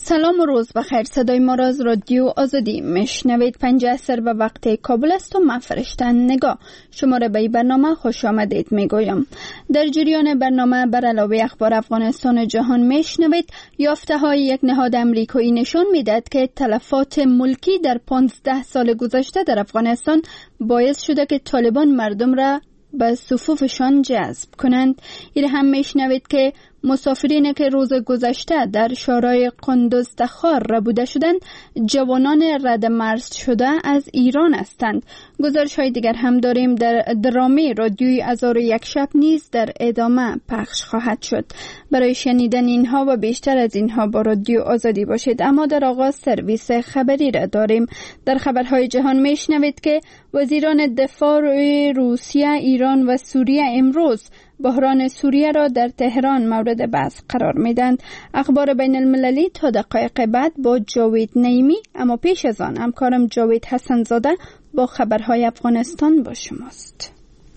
سلام و روز بخیر. صدای ما را از رادیو آزادی میشنوید. 5 عصر به وقت کابل است و من فرشته نگاه شما را به این برنامه خوش آمدید میگویم. در جریان برنامه بر علاوه اخبار افغانستان و جهان میشنوید. یافته های یک نهاد امریکایی نشان میدهد که تلفات ملکی در 15 سال گذشته در افغانستان باعث شده که طالبان مردم را به صفوفشان جذب کنند. این هم میشنوید که مسافرین که روز گذشته در شورای قندوز تخار ربوده شدند جوانان رد مرز شده از ایران هستند. گزارش های دیگر هم داریم. در درامه رادیوی 1001 شب نیز در ادامه پخش خواهد شد. برای شنیدن اینها و بیشتر از اینها با رادیو آزادی باشید. اما در آغاز سرویس خبری را داریم. در خبرهای جهان میشنوید که وزیران دفاع روسیه، ایران و سوریه امروز بحران سوریه را در تهران مورد بحث قرار میدند. اخبار بین المللی تا دقایق بعد با جاوید نعیمی، اما پیش از آن همکارم جاوید حسن زاده با خبرهای افغانستان با شماست.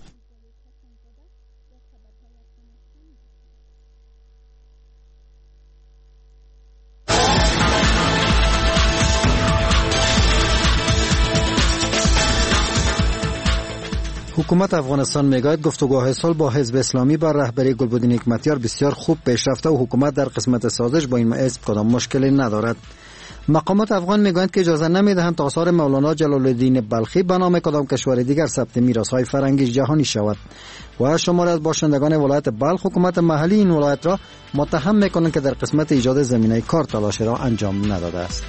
حکومت افغانستان میگوید گفتگوهای صلح با حزب اسلامی بر رهبری گلبدین حکمتیار بسیار خوب پیش رفته و حکومت در قسمت سازش با این حزب کدام مشکلی ندارد. مقامات افغان میگویند که اجازه نمیدهند آثار مولانا جلال الدین بلخی به نام کدام کشور دیگر ثبت میراث‌های فرهنگی جهانی شود و شماری از باشندگان ولایت بلخ حکومت محلی این ولایت را متهم میکنند که در قسمت ایجاد زمینه کار تلاش را انجام نداده است.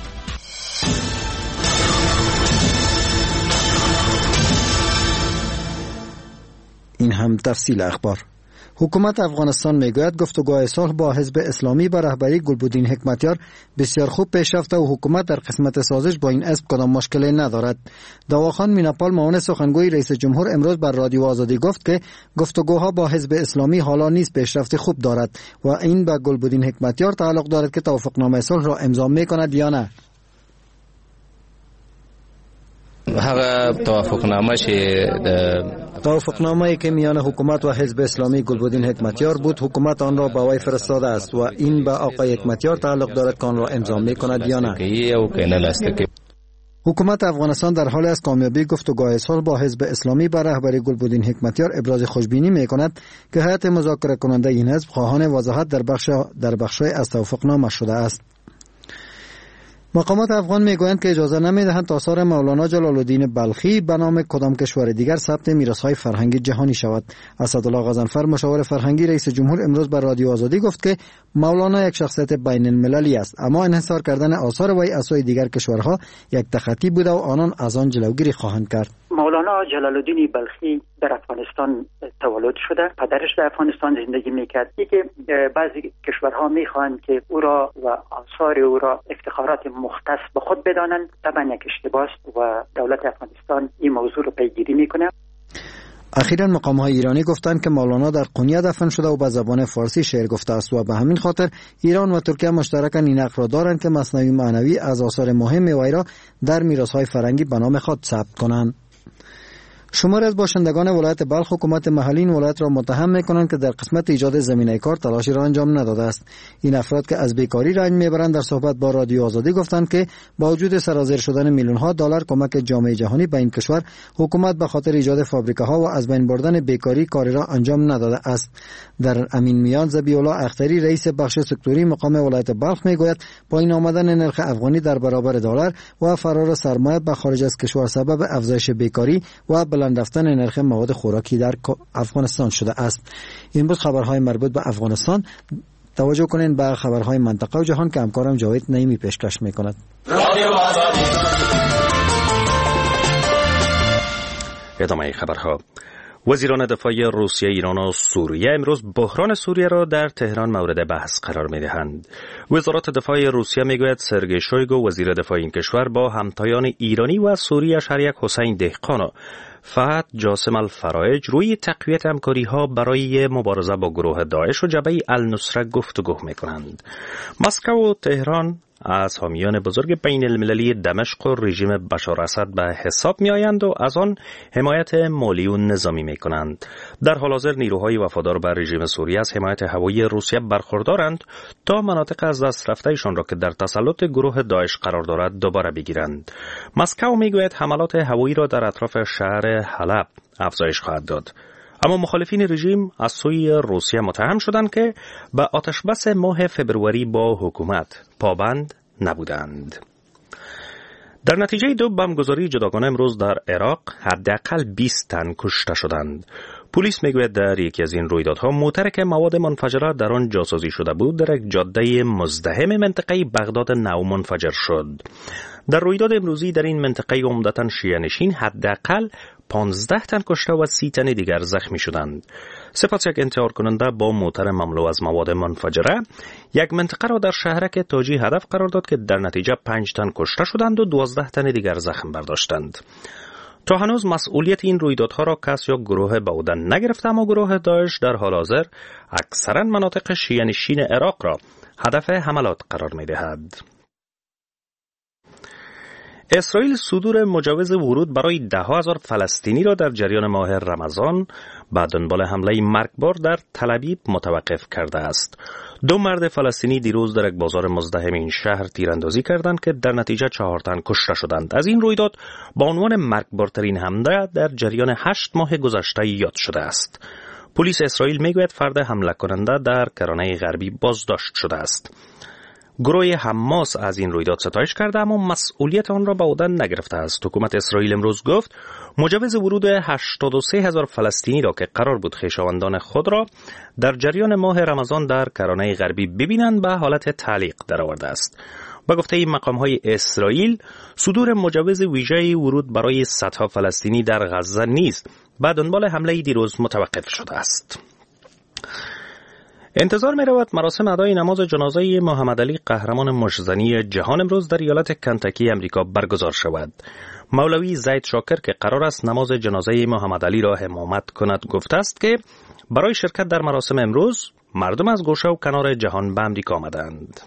این هم تفصیل اخبار. حکومت افغانستان میگوید گفتگوهای صلح با حزب اسلامی بر رهبری گلبدین حکمتیار بسیار خوب پیش رفته و حکومت در قسمت سازش با این حزب کدام مشکلی ندارد. دواخان میناپال معاون سخنگوی رئیس جمهور امروز بر رادیو آزادی گفت که گفتگوها با حزب اسلامی حالا نیز پیشرفت خوب دارد و این به گلبدین حکمتیار تعلق دارد که توافقنامه صلح را امضا میکند یا نه. هغه توافقنامه‌ای که میان حکومت و حزب اسلامی گلبدین حکمتیار بود حکومت آن را به وی فرستاده است و این به آقای حکمتیار تعلق دارد که آن را امضا میکند یا نه. حکومت افغانستان در حال از کامیابی گفتگوهای صلح با حزب اسلامی بر رهبری گلبدین حکمتیار ابراز خوشبینی میکند که هیئت مذاکره کننده این حزب خواهان وضاحت در بخش‌های از توافقنامه شده است. مقامات افغان میگویند که اجازه نمیدهند آثار مولانا جلال الدین بلخی به نام کدام کشور دیگر ثبت میراث‌های فرهنگی جهانی شود. اسدالله غضنفر مشاور فرهنگی رئیس جمهور امروز بر رادیو آزادی گفت که مولانا یک شخصیت بین المللی است، اما انحصار کردن آثار وی از سوی دیگر کشورها یک تخطی بوده و آنان از آن جلوگیری خواهند کرد. مولانا جلال الدین بلخی در افغانستان تولد شده، پدرش در افغانستان زندگی میکرد. که بعضی کشورها میخواهند که او را و آثار او را افتخارات مختص به خود بدانند. طبعا یک اشتباه است و دولت افغانستان این موضوع را پیگیری میکنه. اخیراً مقام‌های ایرانی گفتند که مولانا در قونیه دفن شده و به زبان فارسی شعر گفته است و به همین خاطر ایران و ترکیه مشترکاً این حق را دارند که مثنوی معنوی از آثار مهم وی را در میراث‌های فرهنگی به نام خود ثبت کنند. شماری از باشندگان ولایت بلخ حکومت محلی این ولایت را متهم می‌کنند که در قسمت ایجاد زمینه کار تلاشی را انجام نداده است. این افراد که از بیکاری رنج میبرند در صحبت با رادیو آزادی گفتند که با وجود سرازیر شدن میلیون‌ها دلار کمک جامعه جهانی به این کشور، حکومت به خاطر ایجاد فابریکه‌ها و از بین بردن بیکاری کاری را انجام نداده است. در امین میان ذبیح‌الله اختری رئیس بخش سکتوری مقام ولایت بلخ میگوید پایین آمدن نرخ افغانی در برابر دلار و فرار سرمایه به خارج از کشور سبب افزایش بیکاری و بلند رفتن نرخ مواد خوراکی در افغانستان شده است. امروز خبرهای مربوط به افغانستان. توجه کنین به خبرهای منطقه و جهان که همکارم جاوید نعیمی پیشکش میکند. ادامه خبرها. وزیران دفاع روسیه، ایران و سوریه امروز بحران سوریه را در تهران مورد بحث قرار می‌دهند. وزارت دفاع روسیه میگوید سرگئی شویگو وزیر دفاع این کشور با همتایان ایرانی و سوریه شریک حسین دهقان و فهد جاسم الفرایج روی تقویت همکاری‌ها برای مبارزه با گروه داعش و جبهه النصره گفتگو می‌کنند. مسکو و تهران از حامیان بزرگ بین المللی دمشق و رژیم بشار اسد به حساب می آیند و از آن حمایت مالی و نظامی می کنند. در حال حاضر نیروهای وفادار به رژیم سوریه از حمایت هوایی روسیه برخوردارند تا مناطق از دست رفته‌شان را که در تسلط گروه داعش قرار دارد دوباره بگیرند. مسکو می گوید حملات هوایی را در اطراف شهر حلب افزایش خواهد داد. اما مخالفین رژیم از سوی روسیه متهم شدند که به آتشبس ماه فبروری با حکومت پابند نبودند. در نتیجه دو بمبگذاری جداگانه امروز در عراق حداقل 20 تن کشته شدند. پلیس میگوید در یکی از این رویدادها موتر که مواد منفجره در آن جاسازی شده بود در یک جاده مزدحم منطقه بغداد نو منفجر شد. در رویداد امروزی در این منطقه عمدتاً شیعه نشین حداقل 15 تن کشته و 30 تن دیگر زخمی شدند. سپس یک انتحار کننده با موتر مملو از مواد منفجره یک منطقه را در شهرک تاجی هدف قرار داد که در نتیجه 5 تن کشته شدند و 12 تن دیگر زخم برداشتند. تا هنوز مسئولیت این رویدادها را کس یا گروه به عهده نگرفته، اما گروه داعش در حال حاضر اکثرا مناطق شیعه نشین عراق را هدف حملات قرار می دهد. اسرائیل صدور مجوز ورود برای 10,000 فلسطینی را در جریان ماه رمضان به دنبال حمله مرگبار در تل‌آبیب متوقف کرده است. 2 مرد فلسطینی دیروز در یک بازار مزدحم این شهر تیراندازی کردند که در نتیجه 4 تن کشته شدند. از این رویداد با عنوان مرگبارترین حمله در جریان 8 ماه گذشته یاد شده است. پلیس اسرائیل میگوید فرد حمله کننده در کرانه غربی بازداشت شده است. گروه حماس از این رویداد ستایش کرده اما مسئولیت آن را به عهده نگرفته است. حکومت اسرائیل امروز گفت مجوز ورود 83,000 فلسطینی را که قرار بود خویشاوندان خود را در جریان ماه رمضان در کرانه غربی ببینند به حالت تعلیق درآورده است. با گفته این مقام‌های اسرائیل صدور مجوز ویژه ورود برای صدها فلسطینی در غزه نیز به دنبال حمله دیروز متوقف شده است. انتظار می رود مراسم ادای نماز جنازه محمد علی قهرمان مشزنی جهان امروز در ایالت کنتاکی امریکا برگزار شود. مولوی زید شاکر که قرار است نماز جنازه محمد علی را امامت کند گفته است که برای شرکت در مراسم امروز مردم از گوشه و کنار جهان به امریکا آمدند.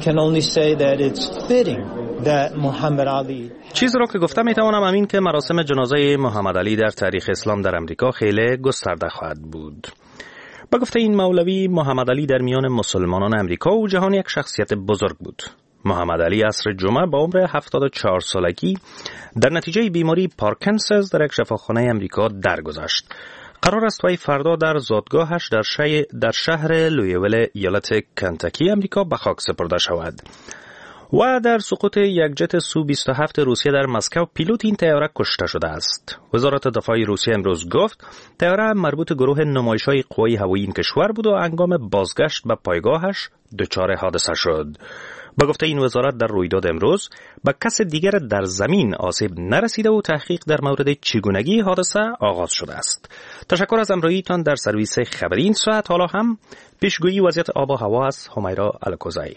چیزی را که گفتم می توانم همین که مراسم جنازه محمد علی در تاریخ اسلام در امریکا خیلی گسترده خواهد بود. با گفته این مولوی محمد علی در میان مسلمانان امریکا و جهان یک شخصیت بزرگ بود. محمد علی عصر جمعه با عمر 74 سالگی در نتیجه بیماری پارکنسونز در یک شفاخانه امریکا درگذشت. قرار است وی فردا در زادگاهش در شهر لویویل ایالت کنتاکی امریکا به خاک سپرده شود. و در سقوط یک جت سو 27 روسیه در مسکو پیلوت این طیاره کشته شده است. وزارت دفاع روسیه امروز گفت طیاره مربوط گروه نمایش‌های قوای هوایی این کشور بود و هنگام بازگشت به پایگاهش دچار حادثه شد. با گفته این وزارت در رویداد امروز به کس دیگر در زمین آسیب نرسیده و تحقیق در مورد چگونگی حادثه آغاز شده است. تشکر از همراهیتان در سرویس خبری این ساعت. حالا هم پیشگویی وضعیت آب و هوا از همیرا الکوزایی.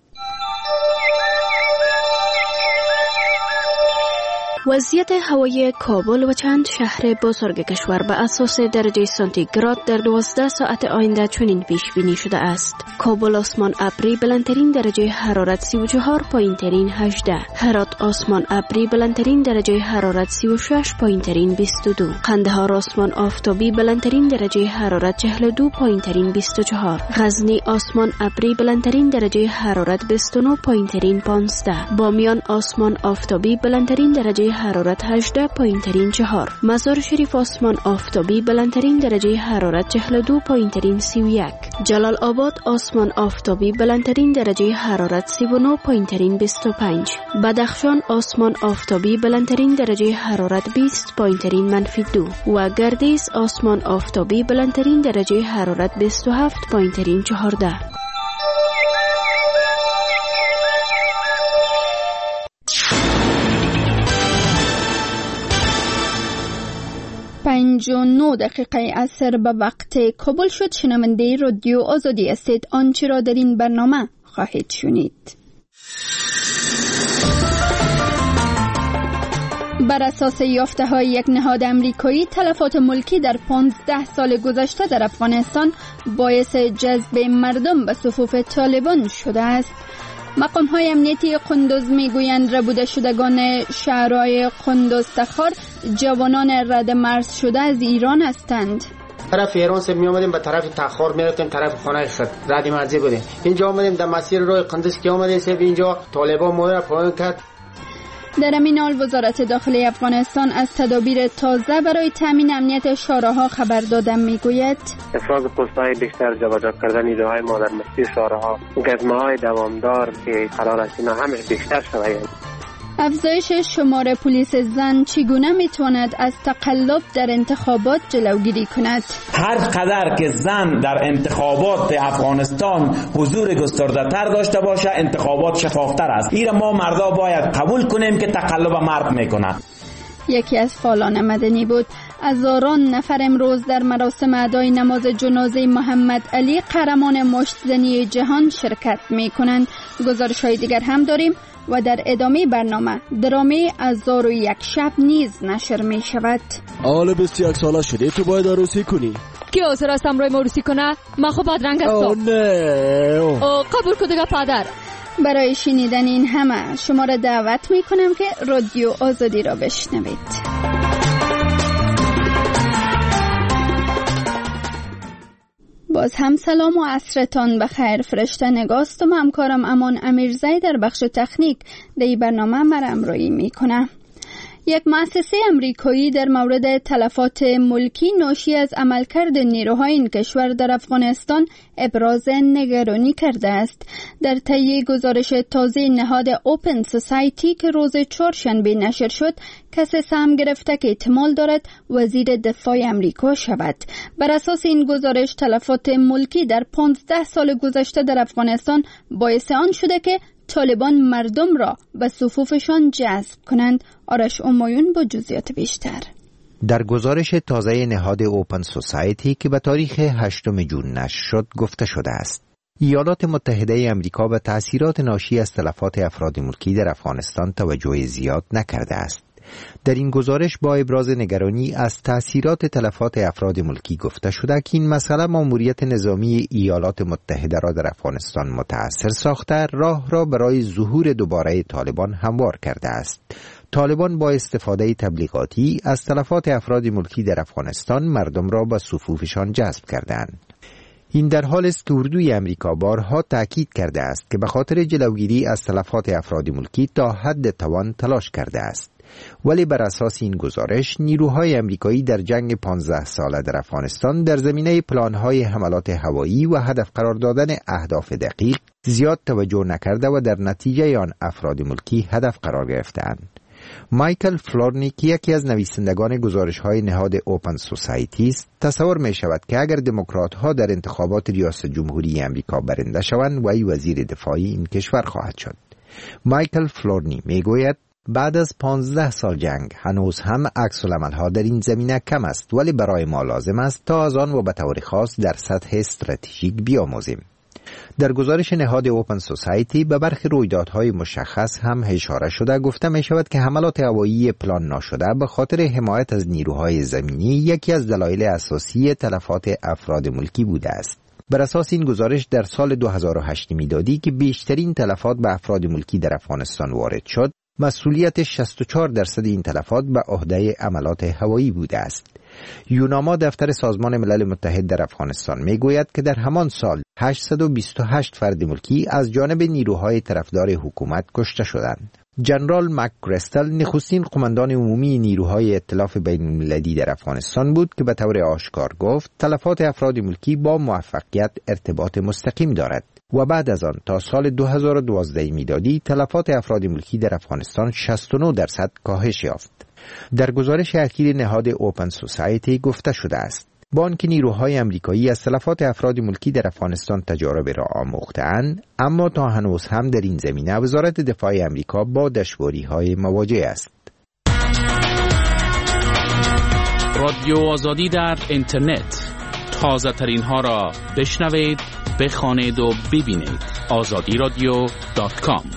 وضعیت هوایی کابل و چند شهر بزرگ کشور به اساس درجه سانتیگراد در 12 ساعت آینده چنین پیش بینی شده است. کابل آسمان ابری بلندترین درجه حرارت 34، پایینترین 18. هرات آسمان ابری بلندترین درجه حرارت 36، پایینترین 22. قندهار آسمان آفتابی بلندترین درجه حرارت 42، پایینترین 24. غزنی آسمان ابری بلندترین درجه حرارت 29، پایینترین 15. بامیان آسمان آفتابی بلندترین درجه حرارت 18، پایینترین 4. مزار شریف آسمان آفتابی بلندترین درجه حرارت 42، پایینترین 31. جلال آباد آسمان آفتابی بلندترین درجه حرارت 39، پایینترین 25. بدخشان آسمان آفتابی بلندترین درجه حرارت 20، پایینترین -2 و گردیز آسمان آفتابی بلندترین درجه حرارت 27، پایینترین 14. پنج و 9 دقیقه عصر به وقت کابل شد. شنونده رادیو آزادی هستید. آنچه را در این برنامه خواهید شنید. بر اساس یافته های یک نهاد امریکایی، تلفات ملکی در 15 سال گذشته در افغانستان باعث جذب مردم به صفوف طالبان شده است. مقام‌های امنیتی قندوز میگویند ربوده شدگان شهرهای قندوز تخار جوانان رد مرز شده از ایران هستند. طرف ایران سے می اومدیم به طرف تخار می رفتیم، طرف خانه خود رد مرزی بودیم. اینجا اومدیم در مسیر راه قندوز که اومدیم سه اینجا طالبان ما را پایان کرد. در همین حال وزارت داخلی افغانستان از تدابیر تازه برای تامین امنیت شاهراها خبر داده میگوید افراز پست‌های بیشتر جابجا کردن نیروهای ما در مسیر شاهراها، گزمه‌های دوامدار که قرار است اینا همه بیشتر شود. افزایش شمار پلیس زن چگونه میتواند از تقلب در انتخابات جلوگیری کند؟ هر قدر که زن در انتخابات افغانستان حضور گسترده‌تر داشته باشه انتخابات شفافتر است. این ما مردا باید قبول کنیم که تقلب مرد میکنه. یکی از فعالان مدنی بود. هزاران نفر امروز در مراسم ادای نماز جنازه محمد علی قهرمان مشت‌زنی جهان شرکت میکنند. گزارش‌های دیگر هم داریم و در ادامه برنامه درامه 1001 شب نیز نشر می شود. حالا 21 ساله شده تو باید عروسی کنی. کی حاضر است امروی ما عروسی کنه؟ من خب بدرنگ هستم. نه قبول کن دیگه پدر. برای شنیدن این همه شما را دعوت می کنم که رادیو آزادی را بشنوید. باز هم سلام و عصرتان بخیر. فرشته نگاستم و همکارم امان امیرزی در بخش تکنیک در برنامه مرا همراهی میکنه. یک مؤسسه امریکایی در مورد تلفات ملکی ناشی از عملکرد نیروهای این کشور در افغانستان ابراز نگرانی کرده است. در طی گزارش تازه نهاد اوپن سوسایتی که روز چهارشنبه نشر شد، کسی سهم گرفته که احتمال دارد وزیر دفاع امریکا شود. بر اساس این گزارش تلفات ملکی در 15 سال گذشته در افغانستان باعث آن شده که طالبان مردم را به صفوفشان جذب کنند. آرش امایون با جزئیات بیشتر. در گزارش تازه نهاد اوپن سوسایتی که به تاریخ 8 جون نشر شد گفته شده است ایالات متحده آمریکا به تأثیرات ناشی از تلفات افراد ملکی در افغانستان توجه زیاد نکرده است. در این گزارش با ابراز نگرانی از تأثیرات تلفات افراد ملکی گفته شده که این مسئله ماموریت نظامی ایالات متحده را در افغانستان متأثر ساخته، راه را برای ظهور دوباره طالبان هموار کرده است. طالبان با استفاده تبلیغاتی از تلفات افراد ملکی در افغانستان مردم را به صفوفشان جذب کردند. این در حال است که اردوی امریکا بارها تأکید کرده است که به خاطر جلوگیری از تلفات افراد ملکی تا حد توان تلاش کرده است. ولی بر اساس این گزارش نیروهای امریکایی در جنگ 15 ساله در افغانستان در زمینه پلانهای حملات هوایی و هدف قرار دادن اهداف دقیق زیاد توجه نکرده و در نتیجه آن افراد ملکی هدف قرار گرفتند. مایکل فلورنی که یکی از نویسندگان گزارش‌های نهاد اوپن سوسایتی است، تصور می‌شود که اگر دموکرات‌ها در انتخابات ریاست جمهوری امریکا برنده شوند، وی وزیر دفاعی این کشور خواهد شد. مایکل فلورنی میگوید بعد از 15 سال جنگ هنوز هم عکس‌العمل‌ها در این زمینه کم است، ولی برای ما لازم است تا از آن و به طور خاص در سطح استراتژیک بیاموزیم. در گزارش نهاد اوپن سوسایتی به برخی رویدادهای مشخص هم اشاره شده. گفته می شود که حملات هوایی پلان ناشده به خاطر حمایت از نیروهای زمینی یکی از دلایل اساسی تلفات افراد ملکی بوده است. بر اساس این گزارش در سال 2008 میلادی که بیشترین تلفات به افراد ملکی در افغانستان وارد شد، مسئولیت 64% این تلفات به عهده عملات هوایی بوده است. یوناما دفتر سازمان ملل متحد در افغانستان میگوید که در همان سال 828 فرد ملکی از جانب نیروهای طرفدار حکومت کشته شدند. جنرال مک‌گرستل نخستین قماندان عمومی نیروهای ائتلاف بین‌المللی در افغانستان بود که به طور آشکار گفت تلفات افراد ملکی با موفقیت ارتباط مستقیم دارد و بعد از آن تا سال 2012 میلادی تلفات افراد ملکی در افغانستان 69% کاهش یافت. در گزارش اخیر نهاد اوپن سوسایتی گفته شده است با آنکه نیروهای امریکایی از تلفات افراد ملکی در افغانستان تجارب را آموخته‌اند، اما تا هنوز هم در این زمینه وزارت دفاع امریکا با دشواری‌های مواجه است. رادیو آزادی در اینترنت، تازه ترین ها را بشنوید، بخوانید و ببینید. azadiradio.com.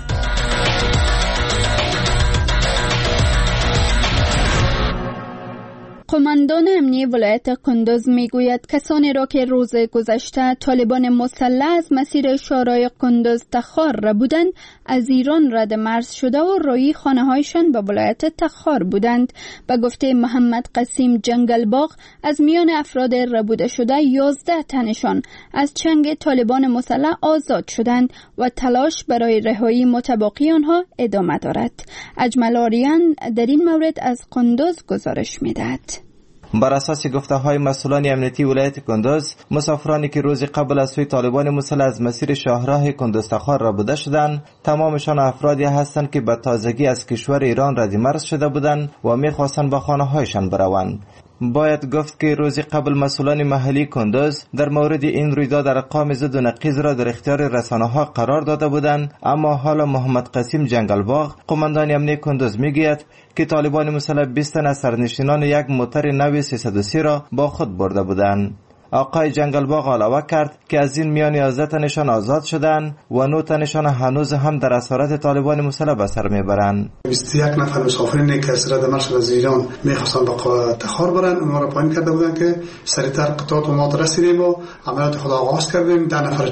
قماندان امنیتی ولایت قندوز میگوید کسانی را که روز گذشته طالبان مسلح از مسیر شورای قندوز تخار را بودند از ایران رد مرز شده و روی خانه‌هایشان به ولایت تخار بودند. به گفته محمد قسیم جنگلباغ از میان افراد ربوده شده 11 تنشان از چنگ طالبان مسلح آزاد شدند و تلاش برای رهایی متبقی آنها ادامه دارد. اجمل آریان در این مورد از قندوز گزارش می‌دهد. بر اساس گفته‌های مسئولان امنیتی ولایت قندوز، مسافرانی که روز قبل از سوی طالبان مسلح از مسیر شاهراه قندوز تخار ربوده شدند، تمامشان افرادی هستند که به تازگی از کشور ایران رد مرز شده بودند و می‌خواستند به خانه‌هایشان بروند. باید گفت که روز قبل مسئولان محلی قندوز در مورد این رویداد ارقام ضد و نقیض را در اختیار رسانه‌ها قرار داده بودند، اما حالا محمد قسیم جنگلباغ قماندان امنیتی قندوز میگوید که طالبان مسلح 20 تن از سرنشینان یک موتر نو 330 را با خود برده بودند. آقای جنگلباغ علاوه کرد که از این میان 11 تنشان آزاد شدند و 9 تنشان هنوز هم در اسارت طالبان مسلح به سر میبرند. 21 نفر مسافرین که از رد مرز از ایران میخواستند به تخار برند، اونها را پایین کرده بودند که سریعتر قطعات ما رسیدیم و عملیات خود آغاز کردیم.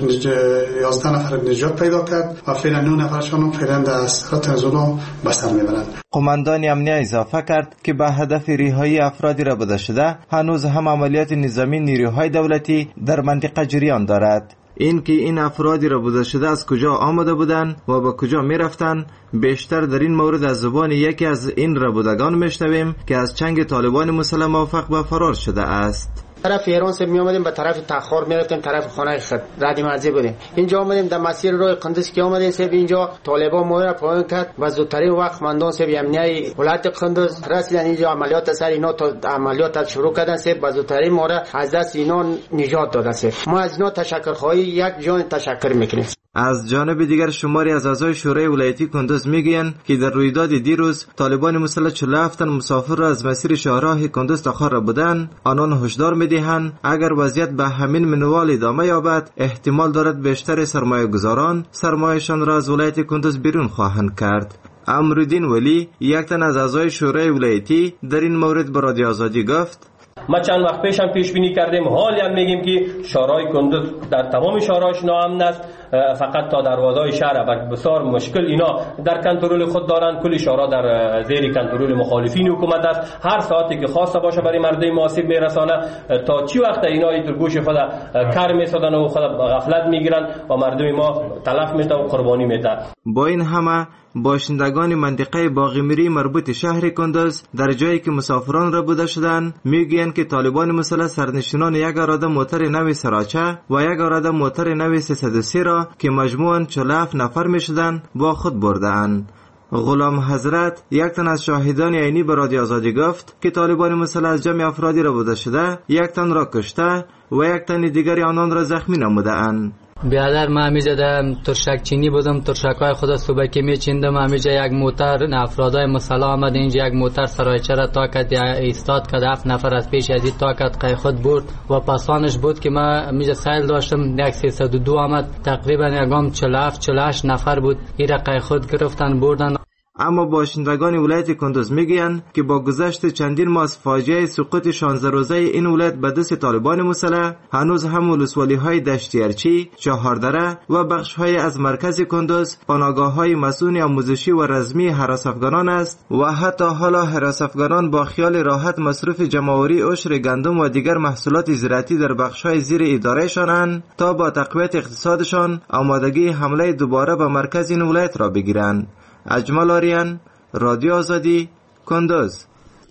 11 نفر نجات پیدا کرد و فعلا 9 نفرشان فعلا در اسارت نزولا به سر میبرند. قماندان امنیتی اضافه کرد که به هدف رهایی افرادی ربوده شده هنوز هم عملیات نظامی نیروهای دولتی در منطقه جریان دارد. این که این افرادی ربوده شده از کجا آمده بودند و به کجا می رفتند بیشتر در این مورد از زبان یکی از این ربودگان میشنویم که از چنگ طالبان مسلح موفق به فرار شده است. طرف ایران سے می آمدیم به طرف تخار می رفتیم، طرف خانه خود رد مرزی بودیم. اینجا آمدیم در مسیر روی قندوز که آمدیم سب اینجا طالبان ما را پایین کرد و زودترین وقت قماندان سب امنیتی ولایت قندوز رسیدن اینجا عملیات سر اینا تا عملیات شروع کردن سب و زودترین ما را از دست اینا نجات دادن سب. ما از اینا تشکرخواهی یک جان تشکر میکنیم. از جانب دیگر شماری از اعضای شورای ولایتی قندوز میگویند که در رویداد دیروز طالبان مسلح 47 تن مسافر را از مسیر شاهراه قندوز تخار را بودند. آنان هشدار میدهند اگر وضعیت به همین منوال ادامه یابد احتمال دارد بیشتر سرمایه گذاران سرمایه‌شان را از ولایت قندوز بیرون خواهند کرد. امرالدین ولی یک تن از اعضای شورای ولایتی در این مورد به رادیو آزادی گفت: ما چند وقت پیش هم پیش بینی کردیم، حالی هم میگیم که شورای قندوز در تمام شهرهاش ناامن است، فقط تا دروازهای شهر و بسیار مشکل اینا در کنترل خود دارن. کلی شهرها در زیر کنترل مخالفین حکومت است. هر ساعتی که خواسته باشه برای مردم آسیب میرسانه. تا چی وقت اینا در گوش خود کار میسازن و خود غفلت میگیرن و مردم ما تلف میشه و قربانی میشه. با این همه باشندگان منطقه باغیمیری مربوط شهر قندوز در جایی که مسافران را بوده شدند میگویند که طالبان مسلح سرنشینان یک اراده موتر نو سراچه و یک اراده موتر نو 330 را که مجموعاً 47 نفر میشدند با خود برده‌اند. غلام حضرت یک تن از شاهدان عینی به رادیو آزادی گفت که طالبان مسلح از جمع افرادی را بوده شده یک تن را کشته و یک تن دیگری آنان را زخمی نموده‌اند. بیادر ما همیشه در ترشک چینی بودم، ترشکای خود صبح که میچیندم همیشه یک موتر افرادای مسلح آمد اینجا، یک موتر سرایچه را تاکت ایستاد که 7 نفر از پیش از این تاکت قای خود برد و پاسانش بود که ما همیشه سیل داشتم. یک 302 آمد تقریبا یکم 47-48 نفر بود، این را قای خود گرفتن بردن. اما باشندگان ولایت قندوز میگویند که با گذشت چندین ماه از فاجعه سقوط 16 روزه این ولایت به دست طالبان مسلح هنوز هم ولسوالی‌های دشتیرچی، چهاردره و بخش‌های از مرکز قندوز پناهگاه‌های مسئول آموزشی و رزمی هراس افغانان است و حتی حالا هراس افغانان با خیال راحت مصرف جمع‌آوری عشر گندم و دیگر محصولات زراعتی در بخش‌های زیر اداره‌شان تا با تقویت اقتصادشان آمادگی حمله دوباره به مرکز این ولایت را بگیرند. اجمل آریان، رادیو آزادی، قندوز.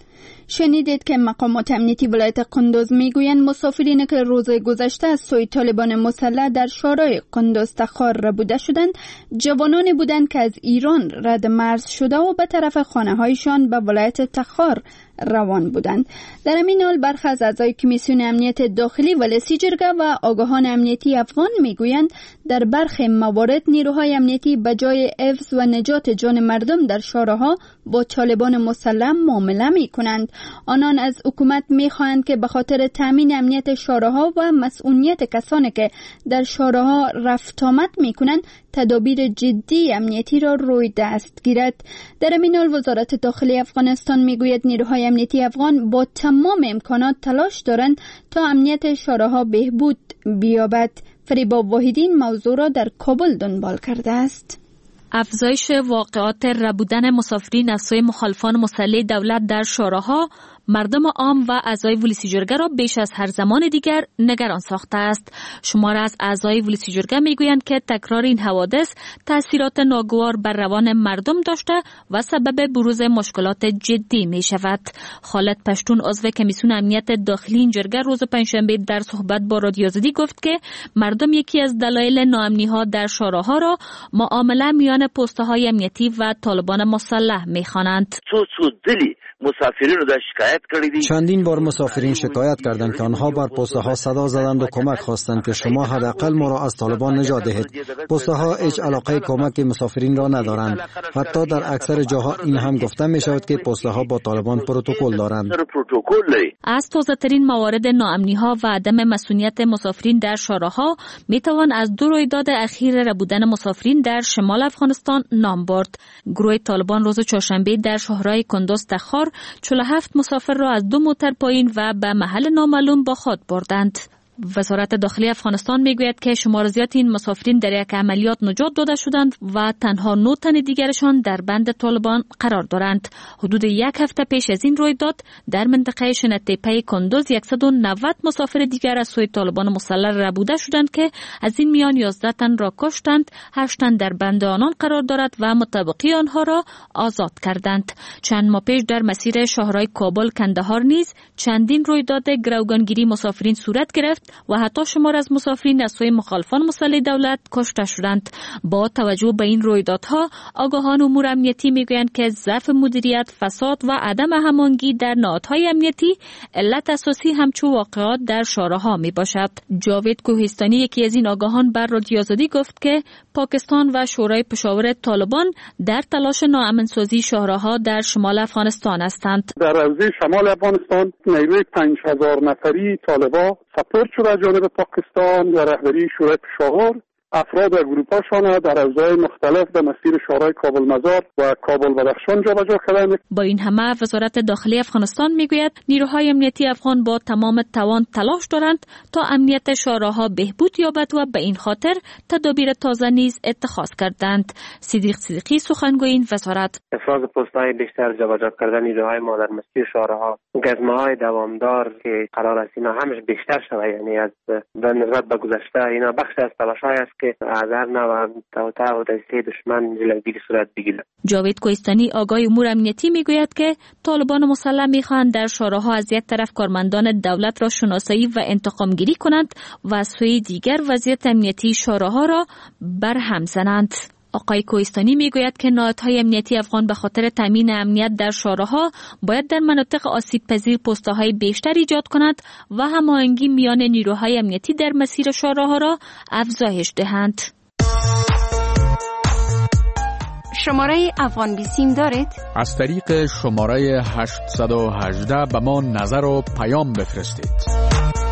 شنیدید که مقامات امنیتی ولایت قندوز میگویند مسافرین که روز گذشته از سوی طالبان مسلح در شورای قندوز تخار ربوده شدند جوانانی بودند که از ایران رد مرز شده و به طرف خانه هایشان به ولایت تخار روان بودند. در همین حال برخی از اعضای کمیسیون امنیت داخلی ولسی جرگه و آگاهان امنیتی افغان میگویند در برخی موارد نیروهای امنیتی به جای حفظ و نجات جان مردم در شهرها با طالبان مسلح معامله میکنند. آنان از حکومت میخواهند که به خاطر تامین امنیت شهرها و مسئولیت کسانی که در شهرها رفت آمد میکنند تدابیر جدی امنیتی را روی دست گیرد. در همین حال وزارت داخلی افغانستان میگوید نیروهای امنیتی افغان با تمام امکانات تلاش دارند تا امنیت شاهراها بهبود بیابد. فریبا واحدین موضوع را در کابل دنبال کرده است. افزایش واقعات ربودن مسافرین از سوی مخالفان مسلح دولت در شاهراها مردم عام و اعضای ولسی جرگه را بیش از هر زمان دیگر نگران ساخته است. شمار از اعضای ولسی جرگه میگویند که تکرار این حوادث تاثیرات ناگوار بر روان مردم داشته و سبب بروز مشکلات جدی می شود. خالد پشتون عضو کمیسیون امنیت داخلی این جرگه روز پنجشنبه در صحبت با رادیو آزادی گفت که مردم یکی از دلایل ناامنی ها در شاهراها را معامله میان پسته های امنیتی و طالبان مسلح می خوانند. مسافرین رو شکایت کردید. چندین بار مسافرین شکایت کردند که آنها بر پسته ها صدا زدند و کمک خواستند که شما حداقل ما را از طالبان نجات دهید. پسته ها هیچ علاقه کمک مسافرین را ندارند. حتی در اکثر جاها این هم گفته می شود که پسته ها با طالبان پروتکل دارند. از تازه‌ترین موارد ناامنی ها و عدم مسئولیت مسافرین در شاهراها می توان از دو رویداد اخیر ربودن مسافرین در شمال افغانستان نام برد. گروه طالبان روز چهارشنبه در شهرهای کندوز تخار 47 مسافر را از 2 موتر پایین و به محل نامعلوم با خود بردند. وزارت داخلی افغانستان میگوید که شمار زیاد این مسافرین در یک عملیات نجات داده شدند و تنها 9 تن دیگرشان در بند طالبان قرار دارند. حدود 1 هفته پیش از این رویداد در منطقه شنتیپه کندوز 190 مسافر دیگر از سوی طالبان مسلح ربوده شدند که از این میان 11 تن را کشتند، 8 تن در بند آنان قرار دارد و متبقی آنها را آزاد کردند. چند ماه پیش در مسیر شهرهای کابل کندهار نیز چندین رویداد گروگانگیری مسافرین صورت گرفت و حتی شمار از مسافرین از سوی مخالفان مسلح دولت کشته شدند. با توجه به این رویدادها آگاهان امور امنیتی میگویند که ضعف مدیریت، فساد و عدم هماهنگی در نهادهای امنیتی علت اساسی همچون واقعات در شاهراها میباشد. جاوید کوهستانی یکی از این آگاهان بر رادیو آزادی گفت که پاکستان و شورای پشاور طالبان در تلاش ناامن‌سازی شاهراها در شمال افغانستان هستند. در حوزه شمال افغانستان نیروی 5000 نفری طالبان سپورت شده از جانب پاکستان و رهبری شورای پشاور افراد و گروپ‌هاشان در حوزه‌های مختلف در مسیر شهرهای کابل مزار و کابل بدخشان جابجا کردند. با این همه وزارت داخلی افغانستان میگوید نیروهای امنیتی افغان با تمام توان تلاش دارند تا امنیت شاهراها بهبود یابد و به این خاطر تدابیر تازه نیز اتخاذ کردند. صدیق صدیقی سخنگوی این وزارت: افراز پست‌های بیشتر جابجا کردن نیروهای ما در مسیر شاهراها، گزمه‌های دوامدار که قرار است اینا همش بیشتر شود، یعنی از به نسبت به گذشته اینا بخش از تلاش‌های است که اگر نه و توطئه و دسته دشمن جلوگیری صورت بگیرد. جاوید کوهستانی آگاه امور امنیتی میگوید که طالبان مسلح میخواهند در شاهراها از یک طرف کارمندان دولت را شناسایی و انتقام گیری کنند و از سوی دیگر وضعیت امنیتی شاهراها را برهم زنند. آقای کوهستانی میگوید که نهادهای امنیتی افغان به خاطر تامین امنیت در شاهراها باید در مناطق آسیب پذیر پست‌های بیشتر ایجاد کند و هماهنگی میان نیروهای امنیتی در مسیر شاهراها را افزایش دهند. شماره افغان بیسیم دارید؟ از طریق شماره 818 به ما نظر و پیام بفرستید.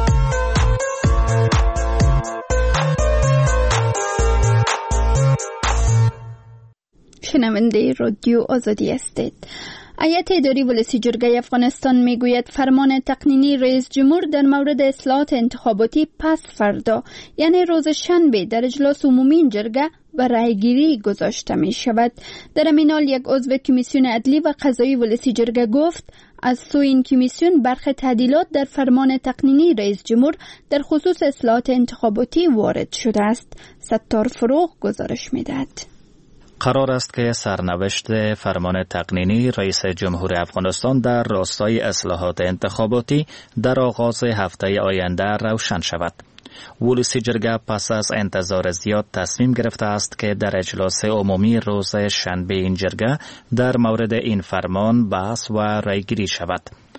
شنونده رادیو آزادی هستید. هیئت اداری ولسی جرگه افغانستان میگوید فرمان تقنینی رئیس جمهور در مورد اصلاحات انتخاباتی پس فردا یعنی روز شنبه در اجلاس عمومی جرگه و رأیگیری گذاشته می شود. در همین حال یک عضو کمیسیون عدلی و قضایی ولسی جرگه گفت از سوی این کمیسیون برخی تعدیلات در فرمان تقنینی رئیس جمهور در خصوص اصلاحات انتخاباتی وارد شده است. ستار فروغ گزارش میدهد. قرار است که سرنوشت فرمان تقنینی رئیس جمهور افغانستان در راستای اصلاحات انتخاباتی در آغاز هفته آینده روشن شود. ولسی جرگه پس از انتظار زیاد تصمیم گرفته است که در اجلاس عمومی روز شنبه این جرگه در مورد این فرمان بحث و رأیگیری شود.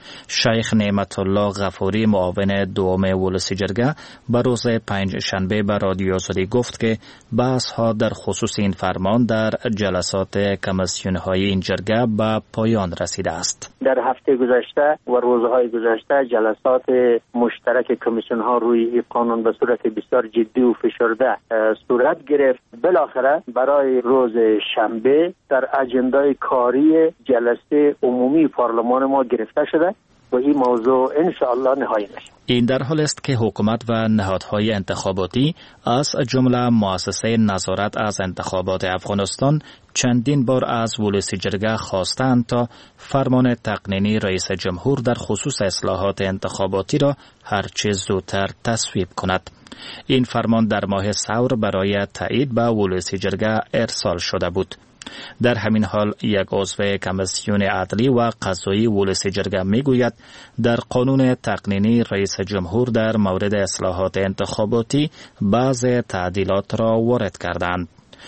شیخ نعمت الله غفوری معاون دوم ولسی جرگه به روز پنجشنبه به رادیو آزادی گفت که بحث ها در خصوص این فرمان در جلسات کمیسیون های این جرگه به پایان رسیده است. در هفته گذشته و روزهای گذشته جلسات مشترک کمیسیون ها روی این قانون به صورت بسیار جدی و فشرده صورت گرفت. بالاخره برای روز شنبه در اجندای کاری جلسه عمومی پارلمان ما گرفته شده و این موضوع انشاءالله نهایی میشه. این در حال است که حکومت و نهادهای انتخاباتی از جمله مؤسسه نظارت از انتخابات افغانستان چندین بار از ولسی جرگه خواستند تا فرمان تقنینی رئیس جمهور در خصوص اصلاحات انتخاباتی را هرچه زودتر تصویب کند. این فرمان در ماه ثور برای تایید به ولسی جرگه ارسال شده بود. در همین حال یک عضو کمیسیون عدلی و قضایی ولسی جرگه میگوید در قانون تقنینی رئیس جمهور در مورد اصلاحات انتخاباتی بعض تعدیلات را وارد کردند.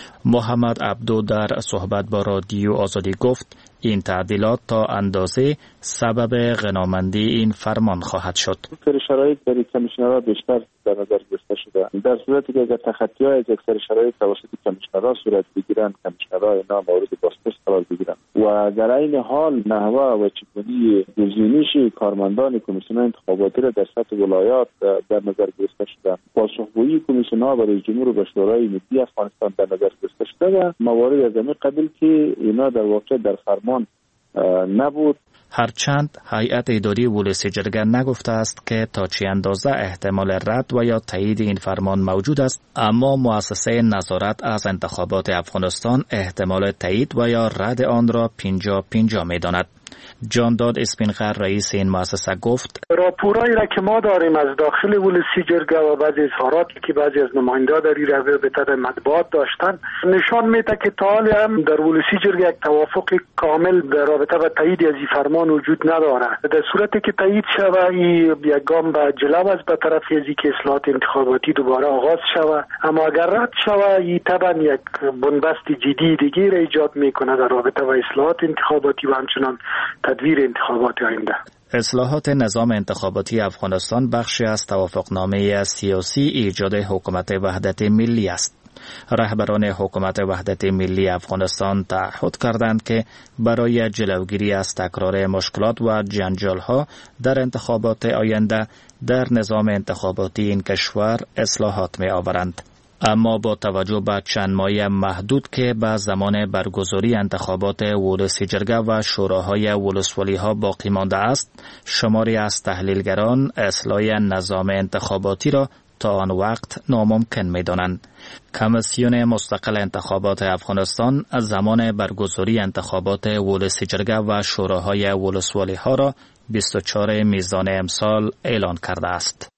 محمد عبدو در صحبت با رادیو آزادی گفت این تعدیلات تا اندازه سبب غنامندی این فرمان خواهد شد. اکثر شرایط برای کمیشنرها بیشتر در نظر گرفته شده. در صورتی که اگر تخطی‌های از اکثر شرایط توسط کمیشنرها صورت بگیرند، کمیشنرها اینا مورد بازپرس قرار بگیرند و در این حال نحوه و چگونگی گزینش کارمندان کمیسیون انتخاباتی را در سطح ولایات در نظر گرفته شده. پاسخگویی کمیسیون‌ها برای جمهور و شورای ملی افغانستان در نظر گرفته شده و موارد از این قبیل که اینا در واقع در فرمان نبود. هرچند هیئت اداری ولسی جرگه نگفته است که تا چه اندازه احتمال رد و یا تایید این فرمان موجود است، اما مؤسسه نظارت از انتخابات افغانستان احتمال تایید و یا رد آن را 50-50 می‌داند. جانداد اسپینقر رئیس این مؤسسه گفت راپورایی را که ما داریم از داخل ولسی جرگه و بعضی اظهاراتی که بعضی از نمایندگان در این رابطه در مطبوعات داشتن نشان میده که تا حالی هم در ولسی جرگه یک توافق کامل در رابطه با تایید از این فرمان وجود نداره. در صورتی که تایید شود یک گام به جلو است به طرف از اینکه اصلاحات انتخاباتی دوباره آغاز شود، اما اگر رد شود این طبعا یک بنبست جدی دیگه را ایجاد میکنه در رابطه با اصلاحات انتخاباتی و همچنان تدویر انتخابات آینده. اصلاحات نظام انتخاباتی افغانستان بخشی از توافقنامه سیاسی ایجاد حکومت وحدت ملی است. رهبران حکومت وحدت ملی افغانستان تعهد کردند که برای جلوگیری از تکرار مشکلات و جنجال‌ها در انتخابات آینده در نظام انتخاباتی این کشور اصلاحات می‌آورند. اما با توجه به چند ماه محدود که به زمان برگزاری انتخابات ولسی جرگه و شوراهای ولسوالی ها باقی مانده است، شماری از تحلیلگران اصلاح نظام انتخاباتی را تا آن وقت ناممکن می‌دانند. کمیسیون مستقل انتخابات افغانستان از زمان برگزاری انتخابات ولسی جرگه و شوراهای ولسوالی ها را 24 میزان امسال اعلان کرده است.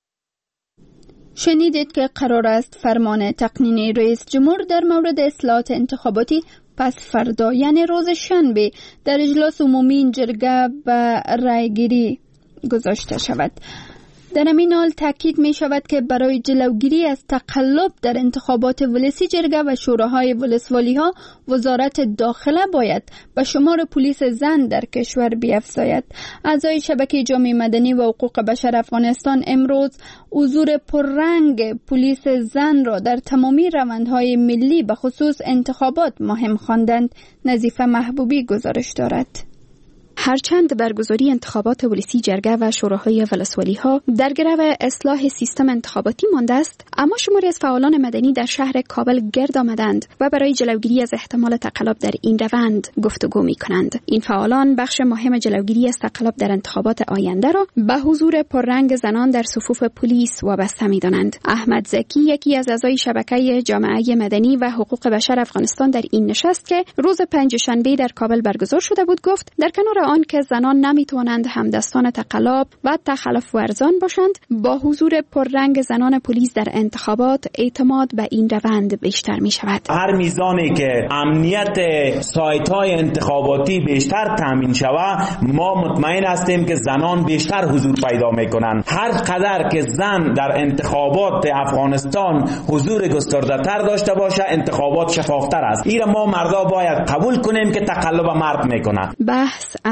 شنیدید که قرار است فرمان تقنینی رئیس جمهور در مورد اصلاحات انتخاباتی پس فردا یعنی روز شنبه در اجلاس عمومی این جرگه به رایگیری گذاشته شود. در همین حال تاکید می شود که برای جلوگیری از تقلب در انتخابات ولسی جرگه و شوراهای ولسوالی ها وزارت داخله باید به شمار پلیس زن در کشور بیفزاید. اعضای شبکه جامعه مدنی و حقوق بشر افغانستان امروز حضور پررنگ پلیس زن را در تمامی روندهای ملی به خصوص انتخابات مهم خواندند. نظیفه محبوبی گزارش دارد. هرچند برگزاری انتخابات ولسی جرگه و شوراهای ولسوالی ها در گرو اصلاح سیستم انتخاباتی مانده است، اما شماری از فعالان مدنی در شهر کابل گرد آمدند و برای جلوگیری از احتمال تقلب در این روند گفتگو می کنند. این فعالان بخش مهم جلوگیری از تقلب در انتخابات آینده را به حضور پررنگ زنان در صفوف پلیس وابسته می دانند. احمد زکی، یکی از اعضای شبکه جامعه مدنی و حقوق بشر افغانستان، در این نشست که روز پنجشنبه در کابل برگزار شده بود گفت در کنار آن که زنان نمیتوانند همدستان تقلب و تخلف ورزان باشند، با حضور پررنگ زنان پلیس در انتخابات اعتماد به این روند بیشتر می شود. هر میزانی که امنیت سایت های انتخاباتی بیشتر تامین شود، ما مطمئن هستیم که زنان بیشتر حضور پیدا میکنند. هر قدر که زن در انتخابات افغانستان حضور گسترده تر داشته باشه، انتخابات شفافتر است. این ما مردا باید قبول کنیم که تقلب مرد میکنند. بحث از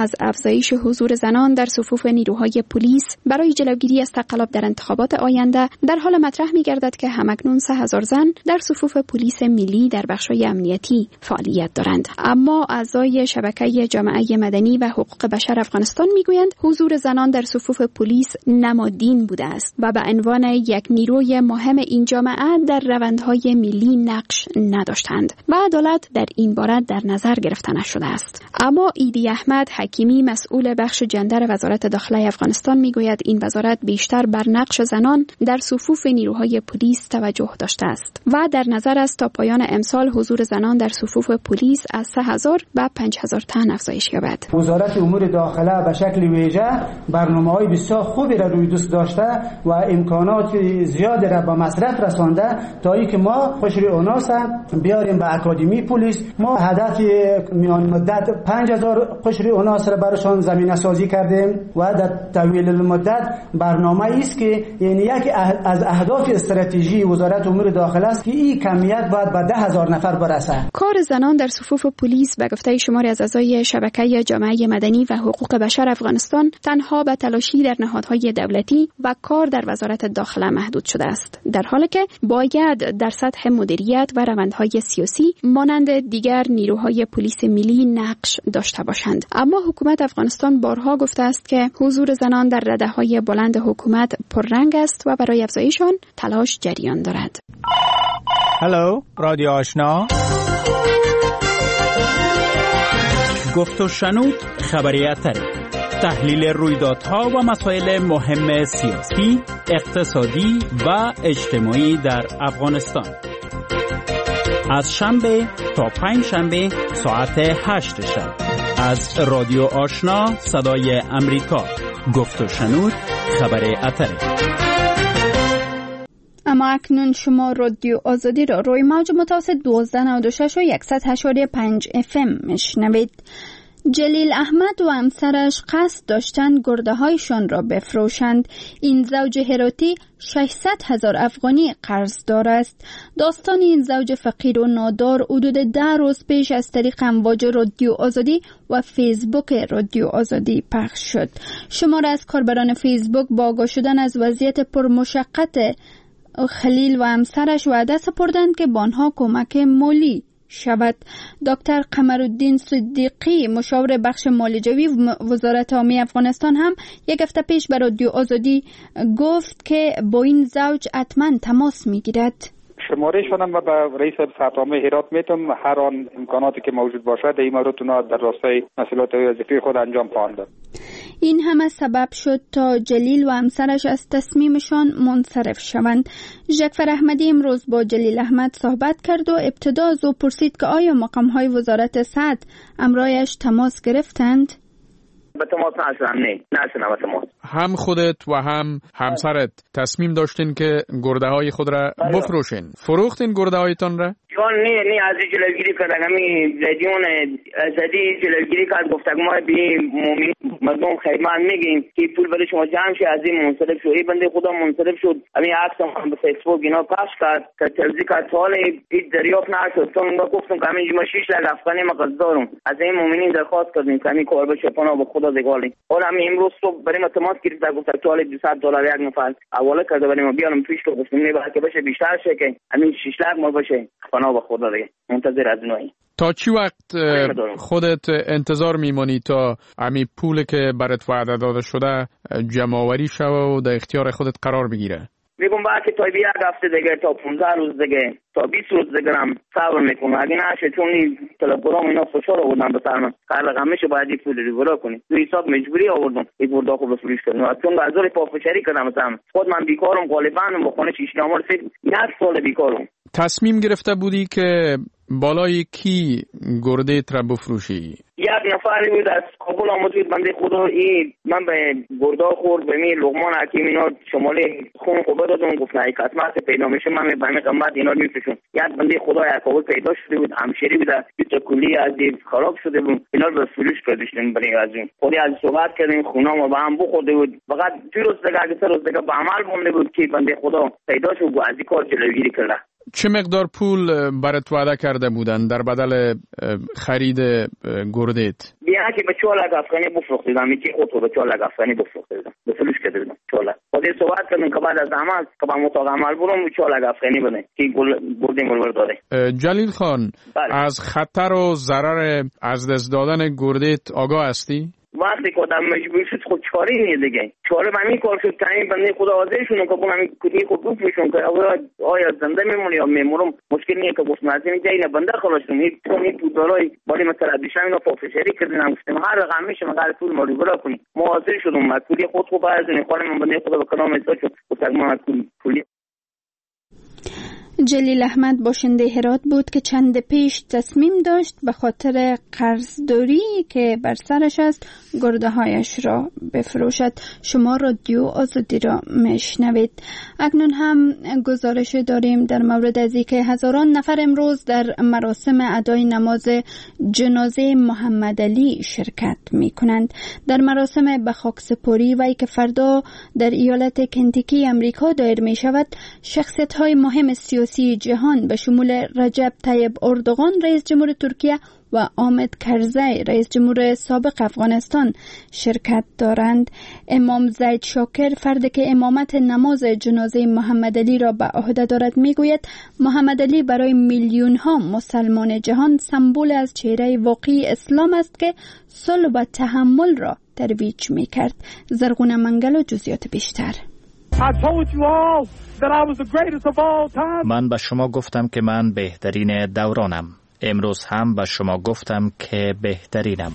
از افزایش حضور زنان در صفوف نیروهای پلیس برای جلوگیری از تقلب در انتخابات آینده در حال مطرح می‌گردد که همکنون 3000 زن در صفوف پلیس ملی در بخش‌های امنیتی فعالیت دارند. اما اعضای شبکه جامعه مدنی و حقوق بشر افغانستان می‌گویند حضور زنان در صفوف پلیس نمادین بوده است و به عنوان یک نیروی مهم این جامعه در روندهای ملی نقش نداشتند و عدالت در این باره در نظر گرفته نشده است. اما ایدی احمد حکیمی مسئول بخش جندر وزارت داخله افغانستان میگوید این وزارت بیشتر بر نقش زنان در صفوف نیروهای پلیس توجه داشته است و در نظر است تا پایان امسال حضور زنان در صفوف پلیس از 3000 به 5000 تن افزایش یابد. وزارت امور داخله به شکل ویژه برنامه‌های بسیار خوبی را روی دوست داشته و امکانات زیادی را به مصرف رسانده تا اینکه ما خوشری اوناس بیاریم به اکادمی پلیس. ما هدف میان مدت 5000 خوشری اوناس را برشان زمینه سازی کردیم و در طویل المدت برنامه است که یعنی یک از اهداف استراتژی وزارت امور داخله است که این کمیت باید به 10000 نفر برسه. کار زنان در صفوف پلیس به گفته شماری از اعضای شبکه جامعه مدنی و حقوق بشر افغانستان تنها به تلاشی در نهادهای دولتی و کار در وزارت داخله محدود شده است، در حالی که باید در سطح مدیریت و روندهای سیاسی مانند دیگر نیروهای پلیس ملی نقش داشته باشند. اما حکومت افغانستان بارها گفته است که حضور زنان در رده‌های بلند حکومت پررنگ است و برای افزایشان تلاش جریان دارد. هلو رادیو آشنا، گفت و شنود خبریت تحلیل رویدادها و مسائل مهم سیاسی، اقتصادی و اجتماعی در افغانستان از شنبه تا پنجشنبه ساعت 8 شب از رادیو آشنا صدای امریکا. گفت و شنود خبر اتره. اما اکنون شما رادیو آزادی را روی موج متوسط 1296 و 108.5 FM میشنوید. جلیل احمد و همسرش قصد داشتند گرده هایشان را بفروشند. این زوج هراتی 600,000 افغانی قرضدار است. داستان این زوج فقیر و نادار حدود 10 روز پیش از طریق امواج رادیو آزادی و فیسبوک رادیو آزادی پخش شد. شماره از کاربران فیسبوک با آگاه شدن از وضعیت پرمشقت خلیل و همسرش وعده سپردند که با آنها کمک مالی شود. دکتر قمرالدین صدیقی مشاور بخش مالیجوی وزارت عامه افغانستان هم یک هفته پیش به رادیو آزادی گفت که با این زوج حتما تماس میگیرد. شماره شدم و به رئیس سطح عامه هرات میتونم هر آن امکاناتی که موجود باشه در این مورد در راستای مسئولیت وظیفی خود انجام خواهند داد. این همه سبب شد تا جلیل و همسرش از تصمیمشان منصرف شوند. ژکفر احمدی امروز با جلیل احمد صحبت کرد و ابتدا از او پرسید که آیا مقام‌های وزارت صحت امرایش تماس گرفتند؟ به تماس نشدم. هم خودت و هم همسرت تصمیم داشتین که گرده های خود را بفروشین. فروختین گرده هایتان را؟ نه از جلوگیری کردن. همین رادیون آزادی جلوگیری کرد، گفت ما به مومن مردم خیمان میگیم که پول برای شما جمع شه، از این منصرف شد. این بنده خدا منصرف شد. همین عکس هم به فیسبوک اینا پخش کرد که تلزی کرد سوال هیچ دریافت نشد. چون ما گفتم که همین ما 6 لک افغانی ما قرض دارم. از این مومنین درخواست کردیم که همین کار بشه، پناه به خدا دیگالی. حالا همین امروز صبح برای ما تماس گرفت، گفت سوال $200 یک نفر حواله کرده برای ما بیارم پیش رو. گفتم نه که بشه بیشتر شه که همین 6 لک ما بشه، پناه به خدا دیگه. منتظر از نوعی. تا چی وقت خودت انتظار میمانی تا همین پول که برات وعده داده شده جمع‌آوری شوه و در اختیار خودت قرار بگیره؟ میگم با که تا یک هفته دیگه، تا 15 روز دیگه، تا 20 روز دیگه هم صبر میکنم. اگه نشه چون این تلگرام اینا فشار آوردن به سرم، قرار همیشه باید این پول ریورا کنی. تو حساب مجبوری آوردم این بردا خوب فروش کردم. چون بازار پافشاری کردم مثلا. خود من بیکارم، غالبا با خانه شیشنامه رسید 1 سال بیکارم. تصمیم گرفته بودی که بالای کی گرده تر بفروشی؟ یک نفری بود از کابل آمد بود بنده خدا. این من به گردا خورد به می لقمان حکیم اینا شمالی خون خوبه دادم. گفت نه قسمت پیدا میشه من به همین قیمت اینا میفروشم. یک بنده خدا از کابل پیدا شده بود، همشری بود، تو کلی از دید خراب شده بود. اینا رو فروش کردیم برای از این خودی از صحبت کردیم، خونام با هم بخورده بود. فقط 2 روز دیگه اگه 3 روز دیگه به عمل مونده بود که بنده خدا پیدا شد و از این کار جلوگیری کرد. چه مقدار پول برات وعده کرده بودن در بدل خرید گردیت؟ بیا که به 4 لک افغانی بفروختیدم، میگه خودت به 4 لک افغانی بفروختیدم، به فلوس کردم 4 لک. خودی صحبت کردم که بعد از عمل که با مطابق عمل برم 4 لک افغانی بده که گردی مرور داره. جلیل خان، از خطر و ضرر از دست دادن گردیت آگاه هستی؟ وقتی که آدم مجبور شد خود چاره نیه دیگه، چاره به همین کار شد که همین بنده خدا حاضرشون که بون همین کدی خود بفروشون که آیا زنده میمونی یا میمورم مشکل نیه که گفتم از این جایی نه بنده خلاص شدم. این پولدارای بالی مثلا دیشب اینا پافشاری کردن، گفتم هر رقم میشه مگر پول مالی برا کنی. ما حاضر شدم کدی خود خوب از این کار من بنده خدا به کلام احساس شد گفتم ما کلی. جلیل احمد باشنده هرات بود که چند پیش تصمیم داشت به خاطر قرضداری که بر سرش است گرده هایش را بفروشد. شما رادیو آزادی را میشنوید. اکنون هم گزارش داریم در مورد از اینکه هزاران نفر امروز در مراسم ادای نماز جنازه محمد علی شرکت می کنند. در مراسم به خاکسپاری وی که فردا در ایالت کنتیکی امریکا دایر می شود، شخصیت های مهم سیاسی جهان به شمول رجب طیب اردوغان رئیس جمهور ترکیه و حامد کرزی رئیس جمهور سابق افغانستان شرکت دارند. امام زید شاکر، فردی که امامت نماز جنازه محمد علی را به عهده دارد، میگوید محمد علی برای میلیون ها مسلمان جهان سمبل از چهره واقعی اسلام است که صلح و تحمل را ترویج میکرد. زرغون منگل و جزئیات بیشتر. من به شما گفتم که من بهترین دورانم. امروز هم به شما گفتم که بهترینم.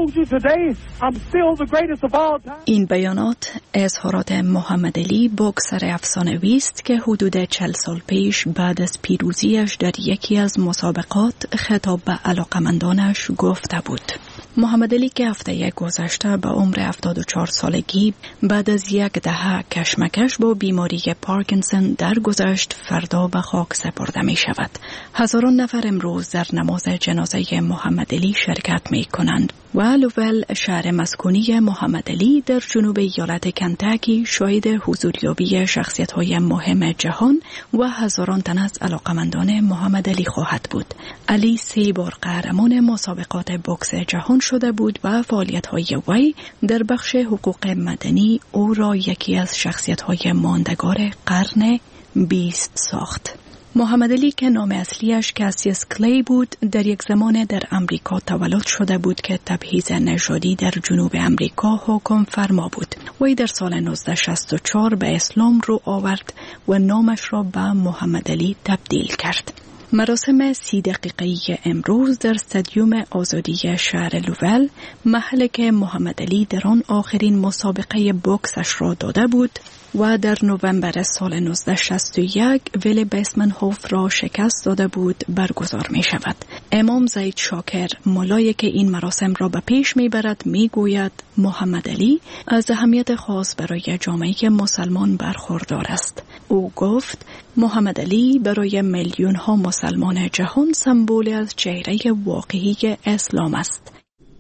این بیانات اظهارات محمد علی، بوکسر افسانه‌ای است که حدود 40 سال پیش بعد از پیروزیش در یکی از مسابقات خطاب به علاقمندانش گفته بود. محمد علی که هفته گذشته به عمر 74 سالگی بعد از یک دهه کشمکش با بیماری پارکینسون درگذشت، فردا به خاک سپرده می شود. هزاران نفر امروز در نماز جنازه محمد علی شرکت می کنند و لوول، شهر مسکونی محمد علی در جنوب ایالت کنتاکی، شاهد حضوریابی شخصیت‌های مهم جهان و هزاران تن از علاقمندان محمد علی خواهد بود. علی 3 بار قهرمان مسابقات بوکس جهان شده بود و فعالیت‌های وی در بخش حقوق مدنی او را یکی از شخصیت‌های ماندگار قرن 20 ساخت. محمد علی که نام اصلیش کاسیس کلی بود، در یک زمان در امریکا تولد شده بود که تبعیض نژادی در جنوب امریکا حکم فرما بود. وی در سال 1964 به اسلام رو آورد و نامش را به محمد علی تبدیل کرد. مراسم 30 دقیقه‌ای امروز در استادیوم آزادی شهر لوول، محلی که محمد علی در آن آخرین مسابقه بوکسش را داده بود و در نوامبر سال 1961 ویلی بیسمنهوف را شکست داده بود، برگزار می شود. امام زید شاکر، مولایی که این مراسم را به پیش می برد، می گوید محمد علی از اهمیت خاص برای جامعه مسلمان برخوردار است. او گفت محمد علی برای میلیون ها مسلمان جهان سمبل از چهره واقعی اسلام است.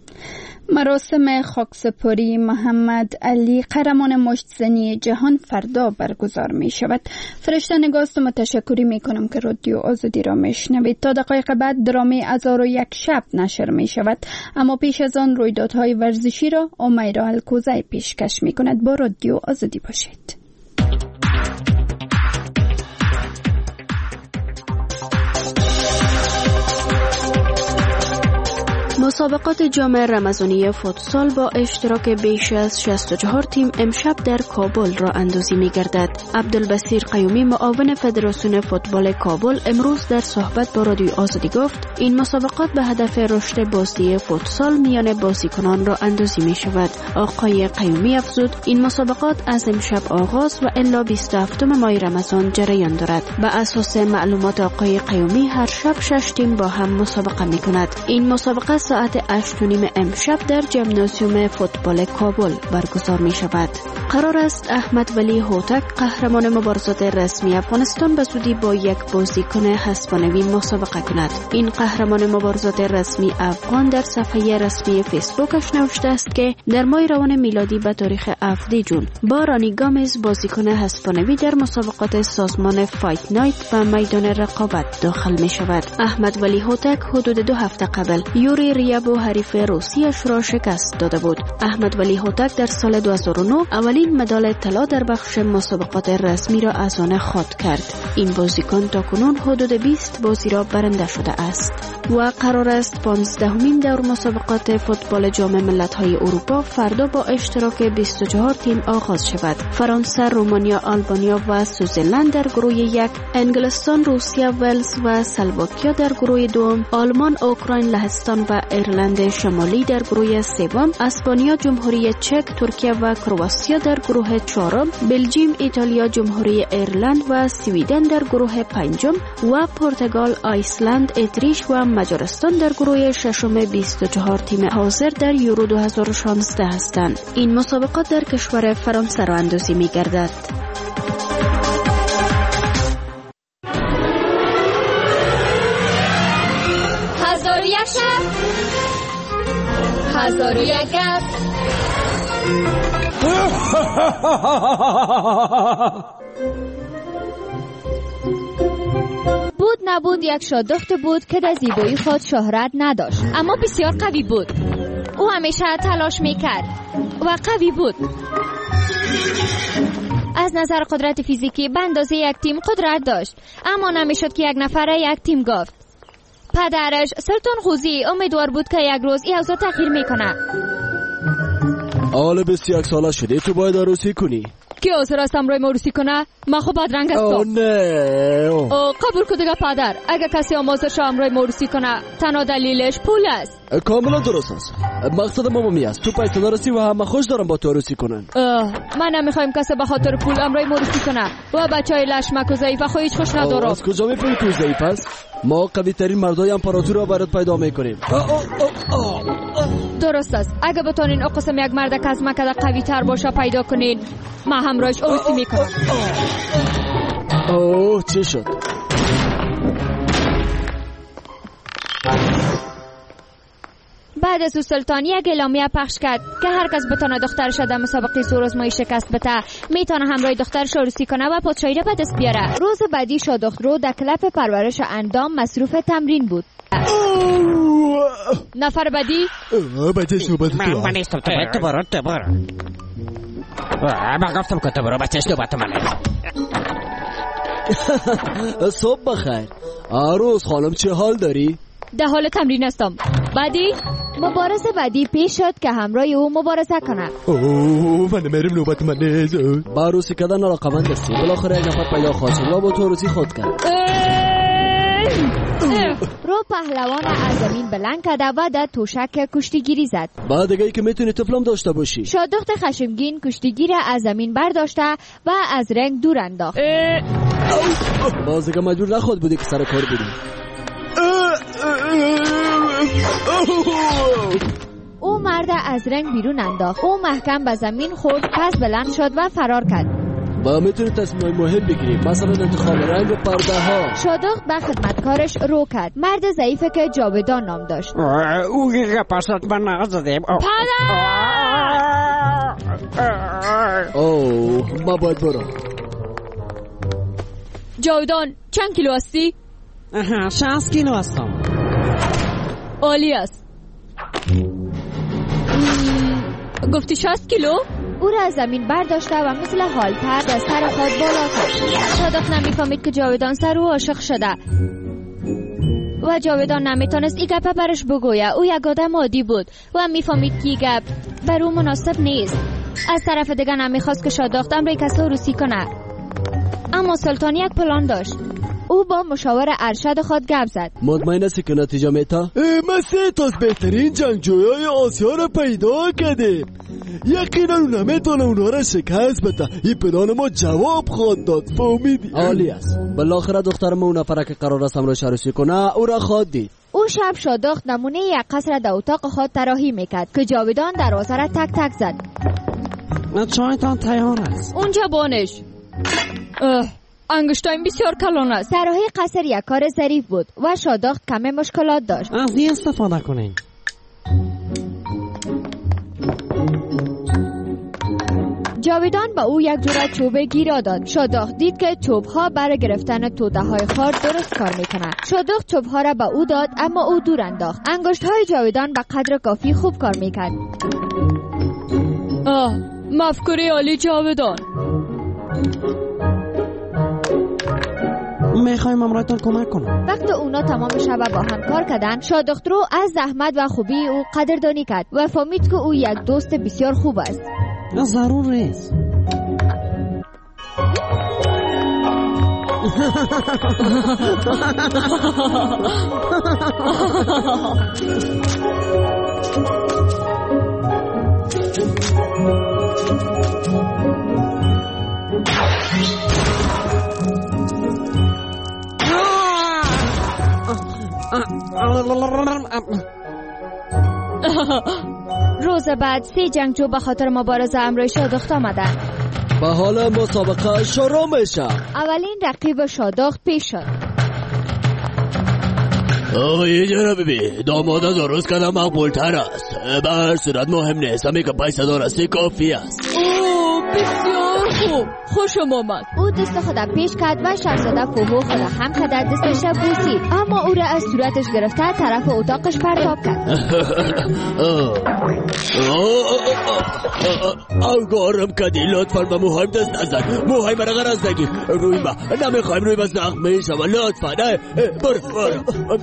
مراسم خاکسپاری محمد علی، قهرمان مشت‌زنی جهان، فردا برگزار می شود. فرشته نگاست و متشکری می کنم که رادیو آزادی را می شنوید. تا دقایق بعد درامه 1001 شب نشر می شود، اما پیش از آن رویدادهای ورزشی را امیرا الکوزی پیشکش می کند. با رادیو آزادی باشید. مسابقات جام رمضانی فوتسال با اشتراک بیش از 64 تیم امشب در کابل را اندازی می گردد. عبدالبصیر قیومی، معاون فدراسیون فوتبال کابل، امروز در صحبت با رادیو آزادی گفت این مسابقات به هدف رشد بازی فوتسال میان بازیکنان را اندازی می شود. آقای قیومی افزود این مسابقات از امشب آغاز و الا 27 ماه رمضان جریان دارد. به اساس معلومات آقای قیومی هر شب 6 تیم با هم مسابقه می کند. این مسابقه ساعت ساعت 8:30 امشب در ژیمنازیوم فوتبال کابل برگزار می شود. قرار است احمد ولی هوتک قهرمان مبارزات رسمی افغانستان به زودی با یک بازیکن هسپانوی مسابقه کند. این قهرمان مبارزات رسمی افغان در صفحه رسمی فیسبوکش نوشته است که در ماه روان میلادی به تاریخ 7 جون با رانی گامز بازیکن هسپانوی در مسابقات سازمان فایت نایت به میدان رقابت داخل می شود. احمد ولی هوتک حدود 2 هفته قبل یوری ریابو حریف روسیش را شکست داده بود. احمد ولی هوتک در سال 2009 اولین مدال طلا در بخش مسابقات رسمی را از آن خود کرد. این بازیکن تاکنون حدود 20 بازی را برنده شده است و قرار است 15مین دور مسابقات فوتبال جام ملت‌های اروپا فردا با اشتراک 24 تیم آغاز شود. فرانسه، رومانیا، آلبانیا و سوئیسلند در گروه 1، انگلستان، روسیه، ولز و اسلواکیا در گروه 2، آلمان، اوکراین، لهستان و ایرلند شمالی در گروه 3، اسپانیا، جمهوری چک، ترکیه و کرواتیا در گروه 4، بلژیم، ایتالیا، جمهوری ایرلند و سوئیدن در گروه 5 و پرتغال، آیسلند، اتریش و مجارستان در گروه 6. 24 تیم حاضر در یورو 2016 هستند. این مسابقات در کشور فرانسه راه اندازی می گردد. هزار و یک شب، هزار و یک گپ. بود نبود یک شادخت بود که در زیبایی خود شهرت نداشت، اما بسیار قوی بود. او همیشه تلاش میکرد و قوی بود. از نظر قدرت فیزیکی به اندازه یک تیم قدرت داشت، اما نمیشد که یک نفره یک تیم گفت. پدرش سلطان خوزی امیدوار بود که یک روز این اوضاع تغییر میکنه. حالا 21 ساله شده، تو باید عروسی کنی. کی حاضر است امروی عروسی کنه؟ من خب بدرنگ هستم. اوه نه. قبول کن دیگه پدر، اگه کسی آمازش امروی عروسی کنه تنها دلیلش پول است. کاملا درست است. مقصد ما می است تو پیسه نرسی و همه خوش دارم با تو عروسی کنن. من نمیخوایم کسی به خاطر پول امروی عروسی کنه و بچهای لشمک و ضعیف خو هیچ خوش ندارم. از کجا میفهمی تو ضعیف است؟ ما قوی ترین مردای امپراتور را برات پیدا میکنیم. درست است. اگه بتونین او قسم یک مرد که از مکده قوی تر باشه پیدا کنین، من همراهش عروسی میکنم. اوه چی شد؟ بعد از او سلطان یک اعلامیه پخش کرد که هر کس بتونه دخترش در مسابقه زورآزمایی شکست بده میتونه همراه دخترش عروسی کنه و پادشاهی را به دست بیاره. روز بعدی شادخت رو در کلپ پرورش اندام مصروف تمرین بود. نفر بعدی بچهش نوبت تو. من نیستم، تو باید تو برو. من گفتم که تو برو، بچهش نوبت منه. صبح بخیر عروس خانم، چه حال داری؟ در حال تمرین هستم. بعدی مبارزه بعدی پیش شد که همراه او مبارزه کنه. من میرم نوبت منه. با عروسی کردن علاقمند هستی، بالاخره یک نفر پیدا خواهد شد و با تو عروسی خود کرد. رو پهلوان از زمین بلند کرده و در توشک کشتیگیری زد. بعد دیگه که میتونی طفلم داشته باشی. شادخت خشمگین کشتیگیر از زمین برداشته و از رنگ دور انداخت. باز دیگه مجبور نخواد بودی که سر کار بریم. او مرد از رنگ بیرون انداخت. او محکم به زمین خورد، پس بلند شد و فرار کرد. با میتونی تصمیم مهم بگیریم، مثلا انتخاب رنگ و پرده ها. شادخت به خدمتکارش رو کرد. مرد ضعیفه که جاودان نام داشت. او که پاسات من نازدیم. اوه ما باید برو. جاودان چند کیلو هستی؟ 60 کیلو هستم. عالی است. گفتی 60 کیلو؟ او را از زمین برداشته و مثل حالتر در سر خود بالا کرد. شادخت نمیفهمید که جاودان سر او عاشق شده و جاودان نمیتونست این گپ برش بگویه. او یک آدم عادی بود و میفهمید که این گپ بر او مناسب نیست. از طرف دیگه نمیخواست که شادخت امروی کسی عروسی کنه، اما سلطان یک پلان داشت. او با مشاور ارشد خود گپ زد. مطمئن هستی که نتیجه میتا؟ ما 3 تا از بهترین جنگجویای آسیا را پیدا کردیم. یقینا اون نمیتونه اونها را شکست بده. این پلان ما جواب خواهد داد. فهمیدی؟ عالی است. بالاخره دخترم اون نفره که قرار است امروز عروسی کنه او را خواهد دید. او شب شادخت نمونه یک قصر در اتاق خود طراحی میکرد که جاویدان دروازه را تک تک زد. چایتان تیار است. اونجا بانش. انگشتایم بسیار کلان است. طراحی قصر یک کار ظریف بود و شادخت کمی مشکلات داشت. از این استفاده کنین. جاویدان به او یک جوره چوب گیرا داد. شادخت دید که چوبها برای گرفتن توته های خار درست کار میکنه. شادخت چوبها را به او داد اما او دور انداخت. انگشت های جاویدان به قدر کافی خوب کار میکرد. مفکوره عالی جاویدان. میخوایم امرایتان کمک کنم. وقتی اونا تمام شب با هم کار کردن، شادخت رو از زحمت و خوبی او قدردانی کرد و فهمید که او یک دوست بسیار خوب است. ضرور است. روز بعد 3 جنگجو به خاطر مبارزه امروی شادخت آمدن. به حال مسابقه شروع میشه. اولین رقیب شادخت پیش شد. آقای جناب بی داماد از عروس کردن مقبول تر است. به هر صورت مهم نیست، همی که پیسه دارستی کافی است. بسیار خوب، خوشم آمد. او دست خود پیش کرد و شاهزاده فوهو خود هم که در دستش بوسید، اما او را از صورتش گرفته طرف اتاقش پرتاب کرد. اوگارم کدی لطفا به موهایم دست نزد. موهای مرا غرض نگیر. روی ما نمیخوایم روی ما زخم میشه و لطفا نه برو.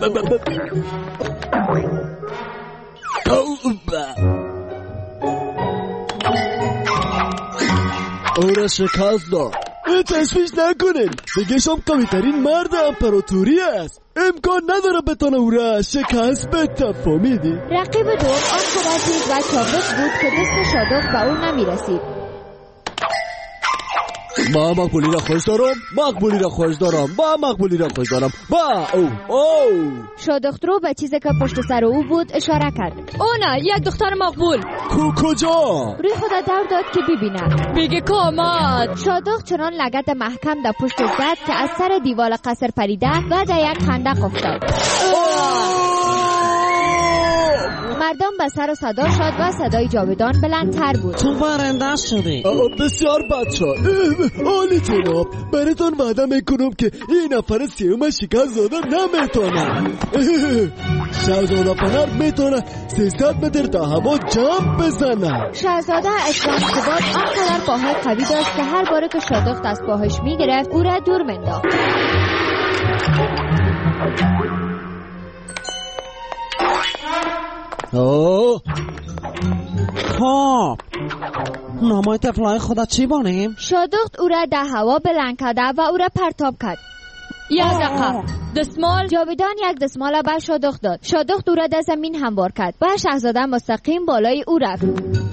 او را شکست داد. تشویش نکنین، دیگه شام قوی ترین مرد امپراتوری است. امکان نداره بتانه او را شکست بده. فهمیدی؟ رقیب دوم آن که رسید و چابک بود که دست شادخت به او نمیرسید. با مقبولی را خوش دارم. با او شادخت رو به چیزی که پشت سر او بود اشاره کرد. نه یک دختر مقبول. کجا؟ روی خود دور داد که ببینه. بگه کامد. شادخت چنان لگت محکم در پشت زد که از سر دیوار قصر پریده و در یک خندق افتاد. مردم به سر و صدا شد و صدای جاویدان بلندتر بود. تو برنده شدی. بسیار بچه عالی جناب. براتون وعده میکنم که این نفر سیوم شکست داده نمیتونه. شهزاده پنر میتونه 300 متر تا هوا جمپ بزنه. شهزاده اسلام سباد آنقدر پاهای قوی داشت که هر باره که شادخت از پاهش میگرفت او را دور منداخت. خب نامای طفلای خدا چی بانیم؟ شادخت او را در هوا بلند کرده و او را پرتاب کرد. یک دقیقه دستمال. جاویدان یک دستمال به شادخت داد. شادخت او را در زمین هموار کرد و شاهزاده مستقیم بالای او رفت.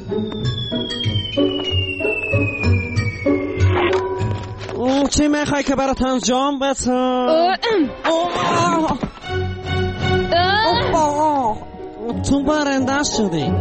چی میخوای که برات انجام بدم؟ تو برنده شدی.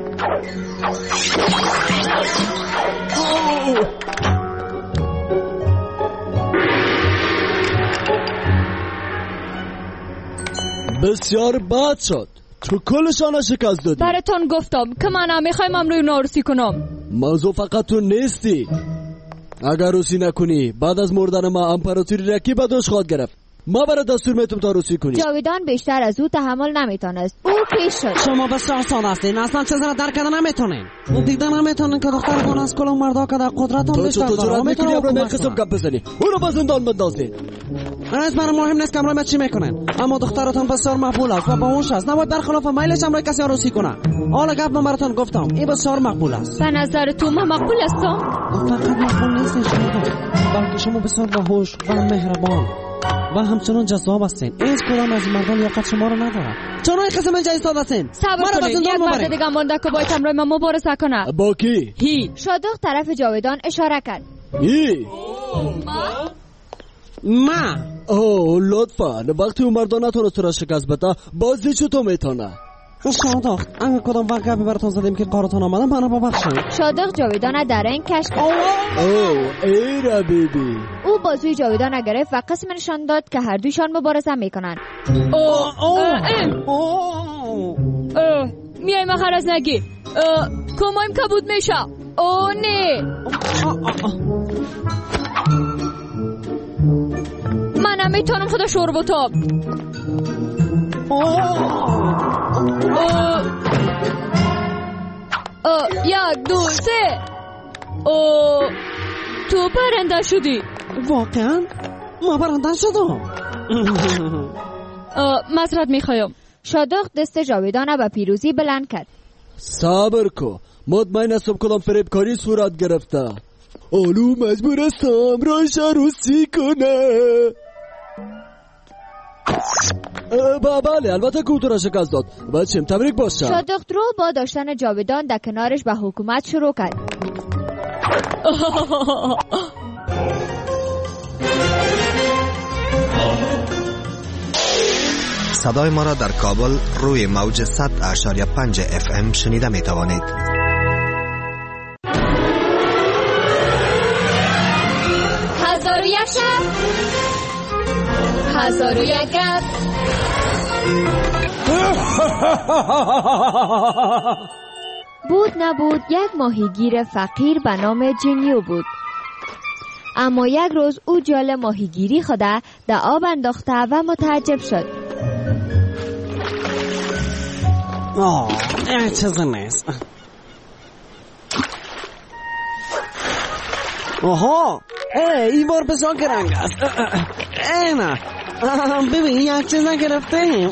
بسیار بد شد. تو کلشان شکست دادی. براتون گفتم که من میخوایم امروی نارسی کنم. موضوع فقط تو نیستی. اگر روسی نکنی بعد از مردن ما امپراتوری رکی بدوش خواهد گرفت. ما برای دستور میتونم تا روسی کنی. جاویدان بیشتر از او تحمل نمیتونست. او پیش شد. شما بسیار ساده هستین، اصلا چیزی را درک کردن نمیتونین. دیدن نمیتونین که دخترگان از کل مردا که در قدرتون بیشتر داره. تو میتونی امرو قسم کم بزنی. او رو به زندان بندازی. از برای مهم نیست که امرای من چی میکنن، اما دخترتان بسیار مقبول است و باهوش است، نباید برخلاف میلش امرای کسی عروسی کنه. حالا گپ من براتون گفتم این بسیار مقبول است. به نظر تو من مقبول هستم؟ فقط مقبول نیستین شما، بلکه شما بسیار باهوش و مهربان و همچنان جذاب هستین. هیچ کدام از مردان لیاقت شما رو نداره. چون این قسم اینجا ایستاده هستین. صبر کنید، یک مرد دیگه مونده که باید امرای من مبارزه کنه. با کی؟ هی شادق طرف جاویدان اشاره کرد. هی ما لطفا وقتی اون مردان نتونست را شکست بده بازی چطور میتونه؟ شادق اگه کدام وقت گپی براتون زدیم که قارتون آمدن منو ببخشید. شادق جاویدان در این کشت ای ربیبی. او بازوی جاویدان گرفت و قسم نشان داد که هر دویشان مبارزه میکنن. میای مخر از نگی کمایم کبود میشه. او نه من نمیتونم خدا شور بتاب. یک دو سه. تو برنده شدی. واقعا ما برنده شدم. معذرت میخوایم. شادق دست جاویدان به پیروزی بلند کرد. صبر کو، مطمئن هستم کدام فریبکاری صورت گرفته. آلو مجبور هستم راش عروسی کنه. بله البته که او تو را شکست داد. بچم تبریک باشه. شادق درو با داشتن جاویدان در کنارش به حکومت شروع کرد. صدای ما را در کابل روی موج 100.5 FM شنیده می توانید. هزار و یک شب، هزار و یک گپ. بود نبود یک ماهیگیر فقیر به نام جنیو بود. اما یک روز او جال ماهیگیری خوده در آب انداخته و متعجب شد. چیزی نیست. این بار بسیار گرنگ است. نه ببین یک چیز نگرفتیم.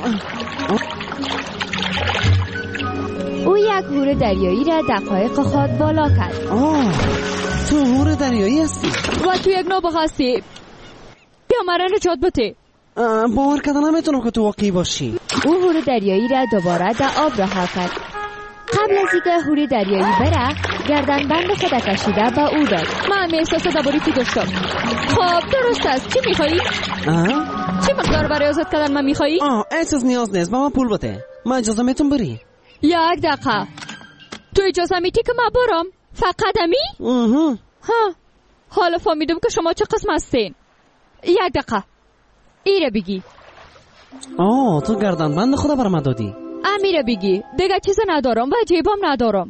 او یک هور دریایی را دقایق خود بالا کرد. تو هور دریایی هستی؟ و تو یک نوبه هستی. بیا مرا نجات بده. باور کردن نمیتونم که تو واقعی باشی. او هور دریایی را دوباره در آب رها کرد. قبل از اینکه هور دریایی بره گردن بند خود کشیده به او داد. من همی احساس دباریتی داشتم. خب درست است. چی میخوایی؟ چی مقدار برای آزاد کردن من میخوایی؟ احساس نیاز نیست. من پول بده. من اجازه میتون بری. یک دقیقه. تو اجازه میتی که من برم؟ فقط امی؟ حالا فهمیدم که شما چه قسم هستین. یک دقیقه ایره بگی. تو گردن بند خدا برام دادی. امیره بگی. دیگه چیز ندارم و جیبم ندارم.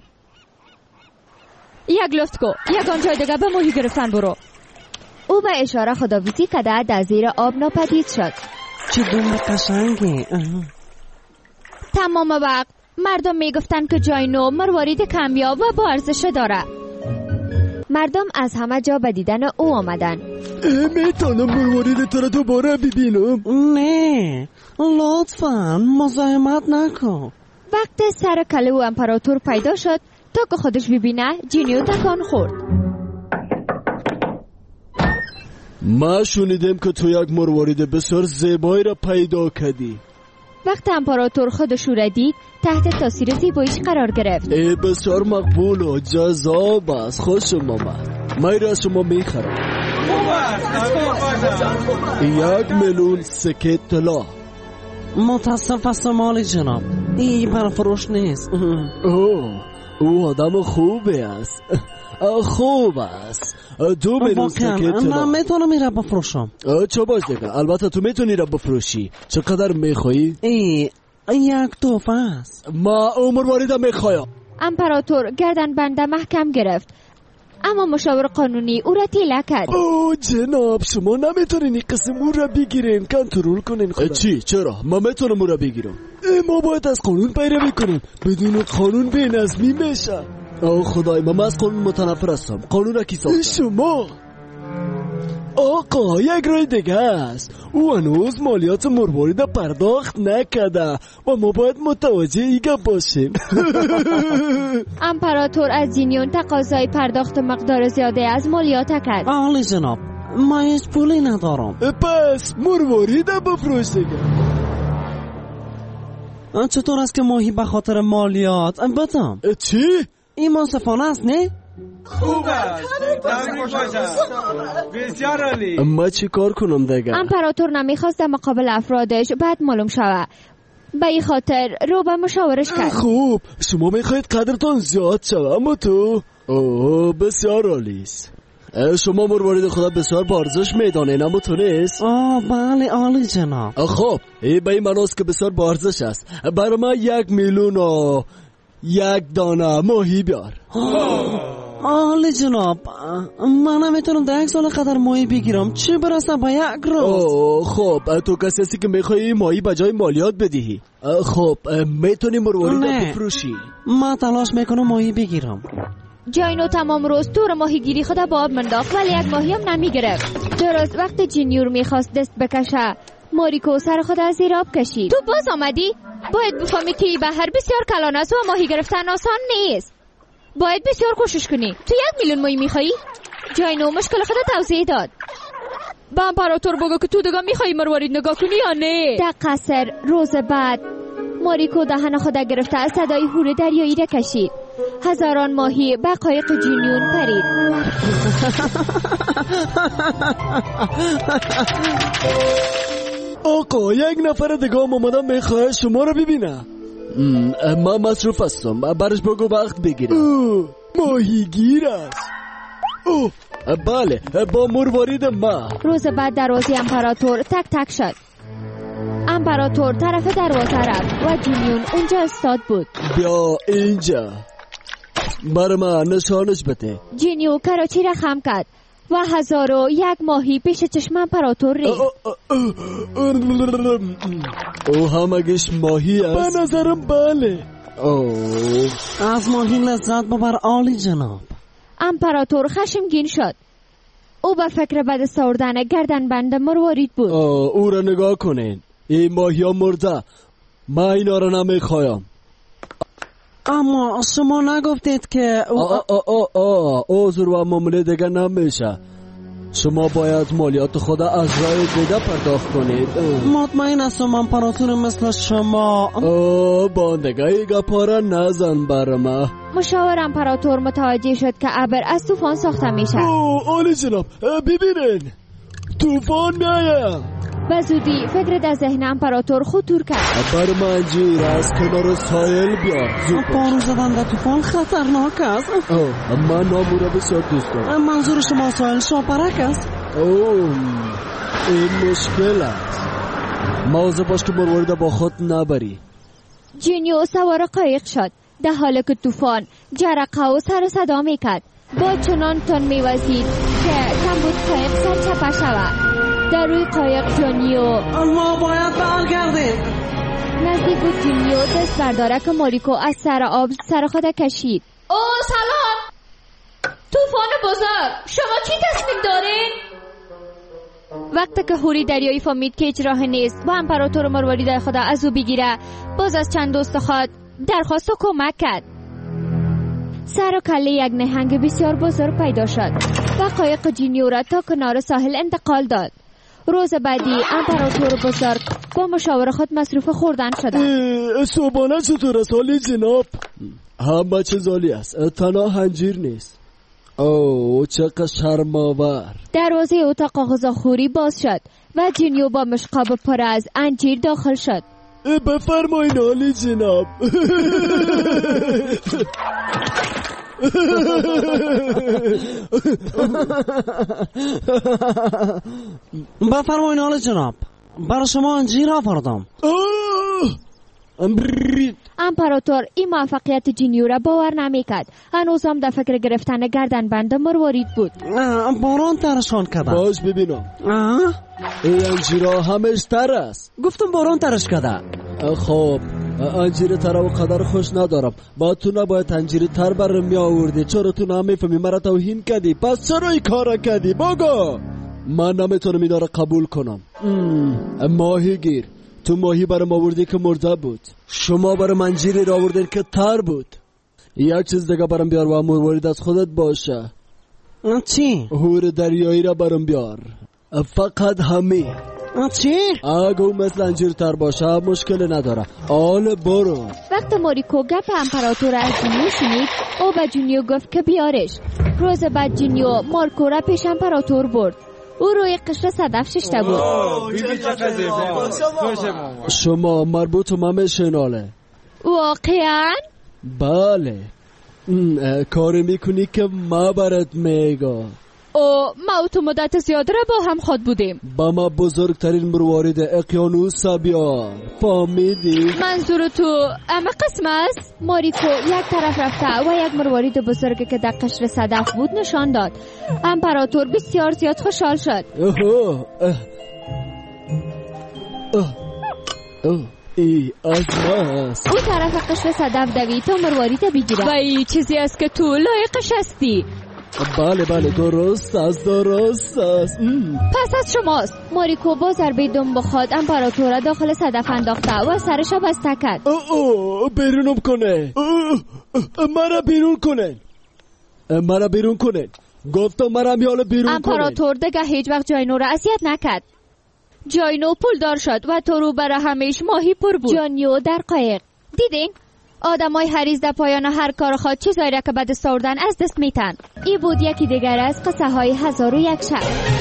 یک لفت کو. یک آنجای دیگه به ماهی گرفتن برو. او به اشاره خداویسی کرده در زیر آب ناپدید شد. چه دنبه قشنگه. تمام وقت مردم میگفتن که جای نو مروارید کمیاب و با ارزش داره. مردم از همه جا به دیدن او آمدن. میتونم مروارید تو را دوباره ببینم؟ نه لطفاً مزاحمت نکن. وقت سر کله و امپراتور پیدا شد تا که خودش ببینه جنیو تکان خورد. ما شنیدم که تو یک مروارید بسیار زیبایی را پیدا کردی. وقت امپراتور خودش را دید تحت تاثیر زیباییش قرار گرفت. بسیار مقبول و جذاب است. خوشم آمد. من را شما میخرم. 1,000,000 سکه طلا. متاسف هستم مالی جناب. این برای فروش نیست. او آدم خوبی است. خوب است. 2,000,000 سکه طلا. من میتونم این را بفروشم. چه باش دیگه. البته تو میتونی را بفروشی. چقدر میخوایی؟ یک توفه است. ما مروارید میخوایم. امپراتور گردن بنده محکم گرفت اما مشاور قانونی او را تیله کرد. جناب شما نمیتونین این قسم او را بگیرین. کنترل کنین خدا. چرا؟ ما میتونم او را بگیرم. ما باید از قانون پیروی کنیم. بدون قانون بی‌نظمی میشه. خدای من از قانون متنفر هستم. قانون را کی ساخته؟ شما. آقا یک رای دیگه است. او هنوز مالیات مروارید پرداخت نکرده و ما باید متوجه ایگه باشیم. امپراتور از جینیون تقاضای پرداخت مقدار زیاده از مالیات کرد. عالی جناب، ما هیچ پولی ندارم. پس مروارید بفروش دیگه. چطور است که ماهی به خاطر مالیات بدم؟ چی؟ این منصفانه است نه؟ خوب است. بسیار عالی. ما چی کار کنم دیگه؟ امپراتور نمیخواست در مقابل افرادش بعد معلوم شود، به این خاطر رو به مشاورش کرد. خوب، شما میخواید قدرتان زیاد شود اما تو بسیار عالی است. شما مروارید خدا بسیار بارزش میدانه اما تو نیست؟ بله عالی جناب. خب این به این مناست که بسیار بارزش است. برای من 1 میلیون و 1 دانه ماهی بیار. عالی جناب، من نمیتونم در 1 سال قدر ماهی بگیرم، چه برسه به 1 روز. خب تو کسی هستی که میخوایی ماهی به جای مالیات بدهی. خب میتونی مروارید بفروشی. من تلاش میکنم ماهی بگیرم. جاینو تمام روز تور ماهیگیری خدا با آب منداخت ولی 1 ماهی هم نمیگرفت. درست وقت جینیور میخواست دست بکشه، ماریکو سر خود از زیر آب کشید. تو باز آمدی؟ باید بفهمی که بحر بسیار کلان است و ماهی گرفتن آسان نیست. باید بسیار کوشش کنی. تو 1 میلیون ماهی میخوایی؟ جاینو مشکل خود توضیح داد. با امپراتور بگو که تو دیگه میخوایی مروارید نگاه کنی یا نه؟ در قصر روز بعد ماریکو دهن خود گرفته از صدای هور دریایی را کشید. هزاران ماهی به قایق جینیون پرید. آقا 1 نفر دیگه هم اومدم میخواه شما رو ببینم. من مصروف هستم، برش بگو وقت بگیره. ماهیگیر است. بله با مروارید ما. روز بعد دروازه امپراتور تک تک شد. امپراتور طرف دروازه رفت و جینیون اونجا استاد بود. بیا اینجا، برای من نشانش بده. جینیو کراچی را خم کرد و 1001 ماهی پیش چشم امپراتور ریخت. همگیش ماهی است؟ به نظرم بله. از ماهی لذت ببر عالی جناب. امپراتور خشمگین شد. او به فکر بد سوردن گردنبند مروارید بود. او را نگاه کنین، این ماهی ها مرده، من اینا را نمیخوایم. اما شما نگفتید که عذر و معامله دیگه نمیشه. شما باید مالیات خود از راه دیگه پرداخت کنید. مطمئن هستم امپراتور مثل شما. باندگه ایگه پاره نزن برما. مشاور امپراتور متوجه شد که ابر از طوفان ساخته میشه. عالی جناب، ببینین طوفان میاد. به زودی فکر در ذهن امپراتور خطور کرد. برای من انجیر از کنار سایل بیار. پارو زدن در طوفان خطرناک است. من نامو را بسیار دوست دارم. منظور شما سایل شاپرک است؟ این مشکل است. مواظب باش که مروارید با خود نبری. جینیو سوار قایق شد در حالی که طوفان جرقه و سر صدا میکرد. با چنان تون میوزید که کم بود قایق سرچپه شود. در روی قایق جینیو ما باید برگردیم. نزدیک بود جینیو دست برداره که ماریکو از سر آب سر خود کشید. سلام طوفان بزرگ، شما چی تصمیم دارین؟ وقتی که هوری دریایی فهمید که هیچ راه نیست با امپراتور مروارید خدا از او بگیره، باز از چند دوست خود درخواست و کمک کرد. سر و کله 1 نهنگ بسیار بزرگ پیدا شد و قایق جینیو را تا کنار ساحل انتقال داد. روز بعدی امپراتور بزرگ با مشاور خود مصروف خوردن شدند. صبحانه چطور است حالی جناب؟ همه چیز عالی است، تنها هنجیر نیست. چقدر شرم‌آور. دروازه اتاق غذاخوری باز شد و جینیو با مشقاب پر از انجیر داخل شد. بفرمایید حالی جناب. بفرمایید حالی جناب، برای شما انجیر آوردم. امپراتور این موفقیت جینیو را باور نمیکرد. هنوز هم در فکر گرفتن گردنبند مروارید بود. باران ترشان کردم. باش ببینم. این انجیرها همش تر است. گفتم باران ترش کرده. خب انجیر تر و قدر خوش ندارم. با تو نباید انجیر تر برم می آوردی. چرا تو نمیفهمی مرا توهین کردی؟ پس چرا این کار کردی؟ بگو. من نمیتونم اینا را قبول کنم. ماهی گیر، تو ماهی برام آوردی که مرده بود. شما برای من جیری را آوردین که تر بود. یک چیز دیگه برام بیار و مروارید از خودت باشه. چی؟ هور دریایی را برام بیار. فقط همین. چی؟ اگه مثل انجیر تر باشه مشکل نداره. آل برو. وقت ماریکو گپ امپراتور از جونیو شنید، او به جونیو گفت که بیارش. روز بعد جونیو مارکو را پیش امپراتور برد. او روی قشر صدف ششته بود. شما مربوط و من شناله. واقعا؟ بله. کاری میکنی که ما برات میگم. ما تو مدت زیاده را با هم خود بودیم. با ما بزرگترین مروارید اقیانوس بیار. فهمیدی؟ منظور تو اما قسم است؟ ماریکو یک طرف رفته و یک مروارید بزرگ که در قشر صدف بود نشان داد. امپراتور بسیار زیاد خوشحال شد. ای از ماست. او طرف قشر صدف دوید تا مروارید بگیره. و ای چیزی است که تو لایقش هستی. بله درست است. پس از شماست. ماریکو با ضربه دم بخواد امپراتور داخل صدف انداخته و سرش بسته کرد. بیرونم کنه. مرا بیرون کنه. گفتم مرا میاله بیرون کنه. امپراتور دیگه هیچ وقت جاینو را اذیت نکرد. جاینو پولدار شد و تو رو برای همیش ماهی پر بود. جانیو در قایق. دیدین؟ آدمای هریز در پایان هر کار خود چیزایی را که به دست آوردن از دست میتن. این بود یکی دیگر از قصه های 1001 شب.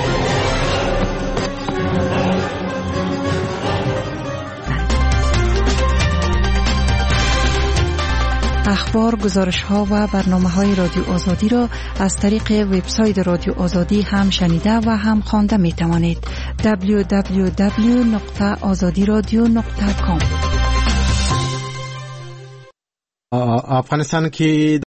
اخبار، گزارش‌ها و برنامه‌های رادیو آزادی را از طریق وبسایت رادیو آزادی هم شنیده و هم خوانده می‌توانید. www.azadiradio.com. افغانستان کې